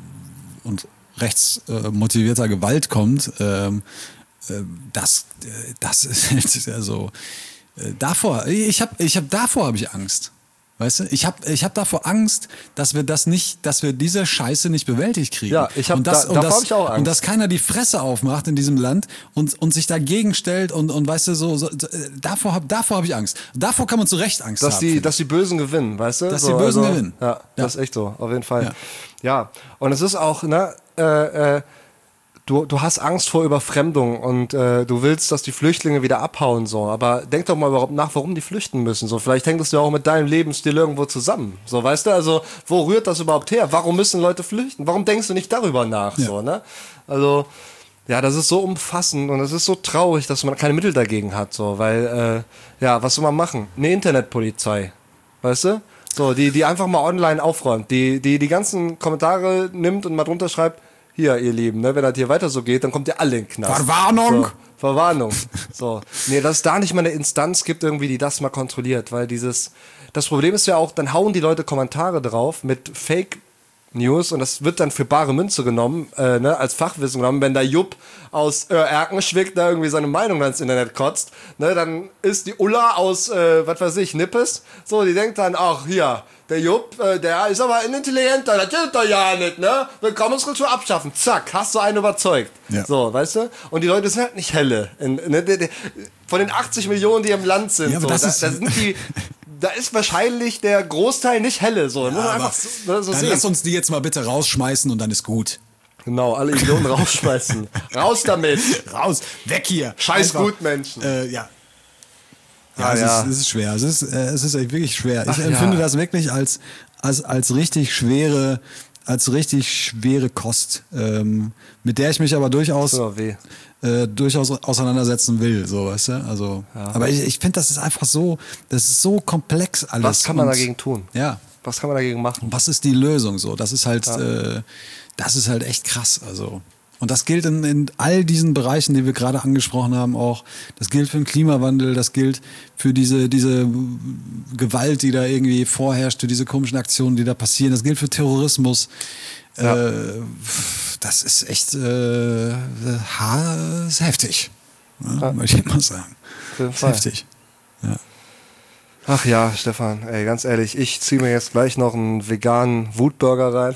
und rechtsmotivierter äh, Gewalt kommt, ähm, äh, das äh, das ist ja so äh, davor ich habe ich habe davor habe ich Angst. Weißt du, ich habe ich hab davor Angst, dass wir das nicht, dass wir diese Scheiße nicht bewältigt kriegen. Ja, ich habe da, und davor das, habe ich auch Angst. Und dass keiner die Fresse aufmacht in diesem Land und, und sich dagegen stellt und, und weißt du, so, so davor habe davor hab ich Angst. Davor kann man zu Recht Angst dass haben. Die, dass die Bösen gewinnen, weißt du? Dass so, die Bösen also, gewinnen. Ja, Ja. das ist echt so, auf jeden Fall. Ja. Ja, und es ist auch, ne, äh, äh, Du, du hast Angst vor Überfremdung und äh, du willst, dass die Flüchtlinge wieder abhauen, so. Aber denk doch mal überhaupt nach, warum die flüchten müssen. So, vielleicht hängt es ja auch mit deinem Lebensstil irgendwo zusammen. So, weißt du, also wo rührt das überhaupt her? Warum müssen Leute flüchten? Warum denkst du nicht darüber nach? Ja. So, ne? Also, ja, das ist so umfassend und es ist so traurig, dass man keine Mittel dagegen hat, so, weil, äh, ja, was soll man machen? Eine Internetpolizei, weißt du? So, die, die einfach mal online aufräumt, die, die die ganzen Kommentare nimmt und mal drunter schreibt, hier, ihr Lieben, ne, wenn das hier weiter so geht, dann kommt ihr alle in den Knast. Verwarnung! So, Verwarnung. So. Nee, dass es da nicht mal eine Instanz gibt, irgendwie, die das mal kontrolliert, weil dieses, das Problem ist ja auch, dann hauen die Leute Kommentare drauf mit Fake News und das wird dann für bare Münze genommen, äh, ne, als Fachwissen genommen. Wenn der Jupp aus äh, Erkenschwick da irgendwie seine Meinung ins Internet kotzt, ne, dann ist die Ulla aus, äh, was weiß ich, Nippes, so, die denkt dann, ach, hier, der Jupp, äh, der ist aber ein Intelligenter, das ist doch ja nicht, ne? Willkommenskultur abschaffen, zack, hast du einen überzeugt. Ja. So, weißt du? Und die Leute sind halt nicht helle. In, ne, de, de, von den achtzig Millionen, die im Land sind, Ja, aber so, das da, ist- da sind die, da ist wahrscheinlich der Großteil nicht helle, so, muss man Aber einfach so, ne, so dann sehen. lass uns die jetzt mal bitte rausschmeißen und dann ist gut. Genau, alle Idioten rausschmeißen. Raus damit. Raus, weg hier. Scheiß Einfach, Gutmenschen. Äh, ja. Ja, Ah, es, ja. Ist, es ist schwer. Es ist, äh, es ist echt wirklich schwer. Ich Ach, empfinde ja. das wirklich als, als, als richtig schwere, als richtig schwere Kost, ähm, mit der ich mich aber durchaus, Tut mir weh. äh, durchaus auseinandersetzen will, so, weißt du? Also, aber ich, ich finde, das ist einfach so, das ist so komplex alles. Was kann man Und- dagegen tun? Ja. Was kann man dagegen machen? Was ist die Lösung so? Das ist halt, äh, das ist halt echt krass. Also. Und das gilt in, in all diesen Bereichen, die wir gerade angesprochen haben, auch. Das gilt für den Klimawandel, das gilt für diese, diese Gewalt, die da irgendwie vorherrscht, für diese komischen Aktionen, die da passieren. Das gilt für Terrorismus. Ja. Äh, das ist echt äh, ha- ist heftig. Ja, Ja. möchte ich mal sagen. Auf jeden Ist Fall. heftig. Ach ja, Stefan, ey, ganz ehrlich, ich ziehe mir jetzt gleich noch einen veganen Wutburger rein.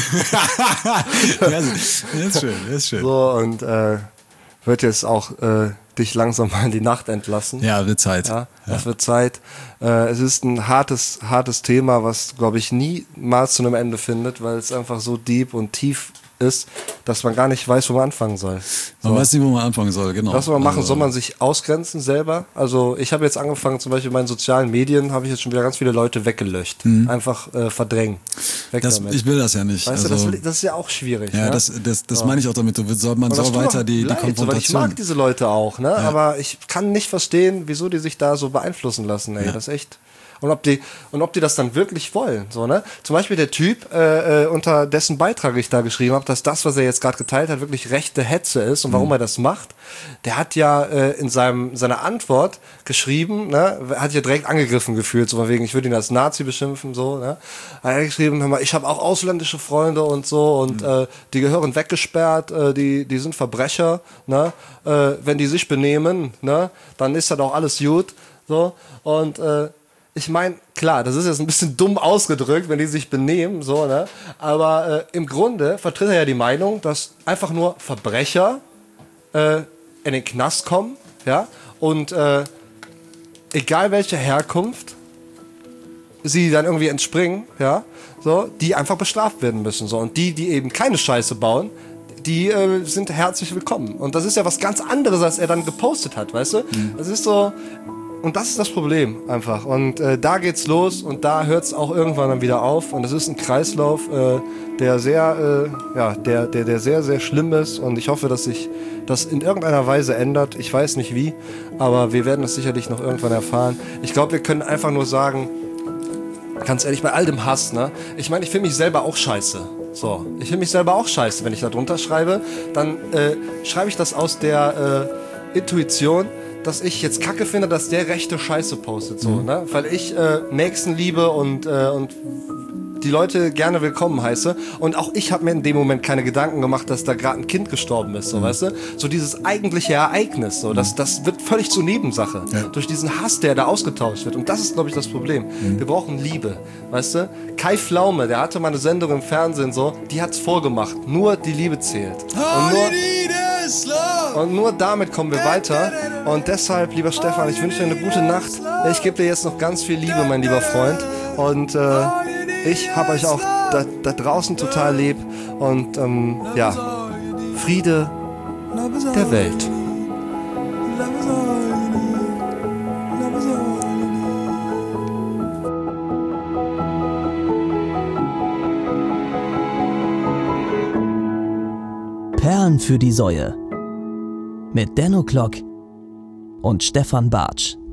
das ist schön, das ist schön. So, und äh, wird jetzt auch äh, dich langsam mal in die Nacht entlassen. Ja, wird Zeit. Ja, ja. es wird Zeit. Äh, es ist ein hartes, hartes Thema, was, glaube ich, niemals zu einem Ende findet, weil es einfach so deep und tief ist, dass man gar nicht weiß, wo man anfangen soll. So. Man weiß nicht, wo man anfangen soll, genau. Was soll man machen? Also, soll man sich ausgrenzen selber? Also ich habe jetzt angefangen, zum Beispiel in meinen sozialen Medien, habe ich jetzt schon wieder ganz viele Leute weggelöscht. Mhm. Einfach äh, verdrängen. Weg das, damit. Ich will das ja nicht. Weißt also, du, das, das ist ja auch schwierig. Ja, ne? das, das, das so. meine ich auch damit. Du soll, man soll weiter die, die leid, Konfrontation. Weil ich mag diese Leute auch, ne? Ja. Aber ich kann nicht verstehen, wieso die sich da so beeinflussen lassen. Ey. Ja. Das ist echt... Und ob die und ob die das dann wirklich wollen, so, ne? Zum Beispiel der Typ, äh, äh, unter dessen Beitrag ich da geschrieben habe, dass das, was er jetzt gerade geteilt hat, wirklich rechte Hetze ist und warum mhm. er das macht. Der hat ja äh, in seinem seiner Antwort geschrieben, ne, hat ja direkt angegriffen gefühlt, so von wegen, ich würde ihn als Nazi beschimpfen, so, ne? Er hat geschrieben, hör mal, ich habe auch ausländische Freunde und so und mhm. äh, die gehören weggesperrt, äh, die die sind Verbrecher, ne? Äh, wenn die sich benehmen, ne, dann ist das auch alles gut, so und äh, ich meine, klar, das ist jetzt ein bisschen dumm ausgedrückt, wenn die sich benehmen, so, ne? Aber äh, im Grunde vertritt er ja die Meinung, dass einfach nur Verbrecher äh, in den Knast kommen, ja? Und äh, egal welche Herkunft sie dann irgendwie entspringen, ja? So, die einfach bestraft werden müssen, so. Und die, die eben keine Scheiße bauen, die äh, sind herzlich willkommen. Und das ist ja was ganz anderes, als er dann gepostet hat, weißt du? Mhm. Das ist so... Und das ist das Problem einfach. Und äh, da geht's los und da hört's auch irgendwann dann wieder auf. Und es ist ein Kreislauf, äh, der sehr, äh, ja, der, der, der sehr, sehr schlimm ist. Und ich hoffe, dass sich das in irgendeiner Weise ändert. Ich weiß nicht wie, aber wir werden das sicherlich noch irgendwann erfahren. Ich glaube, wir können einfach nur sagen, ganz ehrlich, bei all dem Hass, ne? Ich meine, ich finde mich selber auch scheiße. So, ich finde mich selber auch scheiße. Wenn ich da drunter schreibe, dann äh, schreibe ich das aus der äh, Intuition, dass ich jetzt kacke finde, dass der rechte Scheiße postet, so, mhm. ne? Weil ich äh, Nächstenliebe und, äh, und die Leute gerne willkommen heiße. Und auch ich habe mir in dem Moment keine Gedanken gemacht, dass da gerade ein Kind gestorben ist, so, mhm. weißt du? So dieses eigentliche Ereignis, so, das, das wird völlig zur Nebensache. Ja. Durch diesen Hass, der da ausgetauscht wird. Und das ist, glaube ich, das Problem. Mhm. Wir brauchen Liebe, weißt du? Kai Pflaume, der hatte mal eine Sendung im Fernsehen, so, die hat's vorgemacht. Nur die Liebe zählt. Und nur, und nur damit kommen wir weiter. Und deshalb, lieber Stefan, ich wünsche dir eine gute Nacht. Ich gebe dir jetzt noch ganz viel Liebe, mein lieber Freund. Und äh, ich habe euch auch da, da draußen total lieb. Und ähm, ja, Friede der Welt. Perlen für die Säue mit Denno Klock und Stefan Bartsch.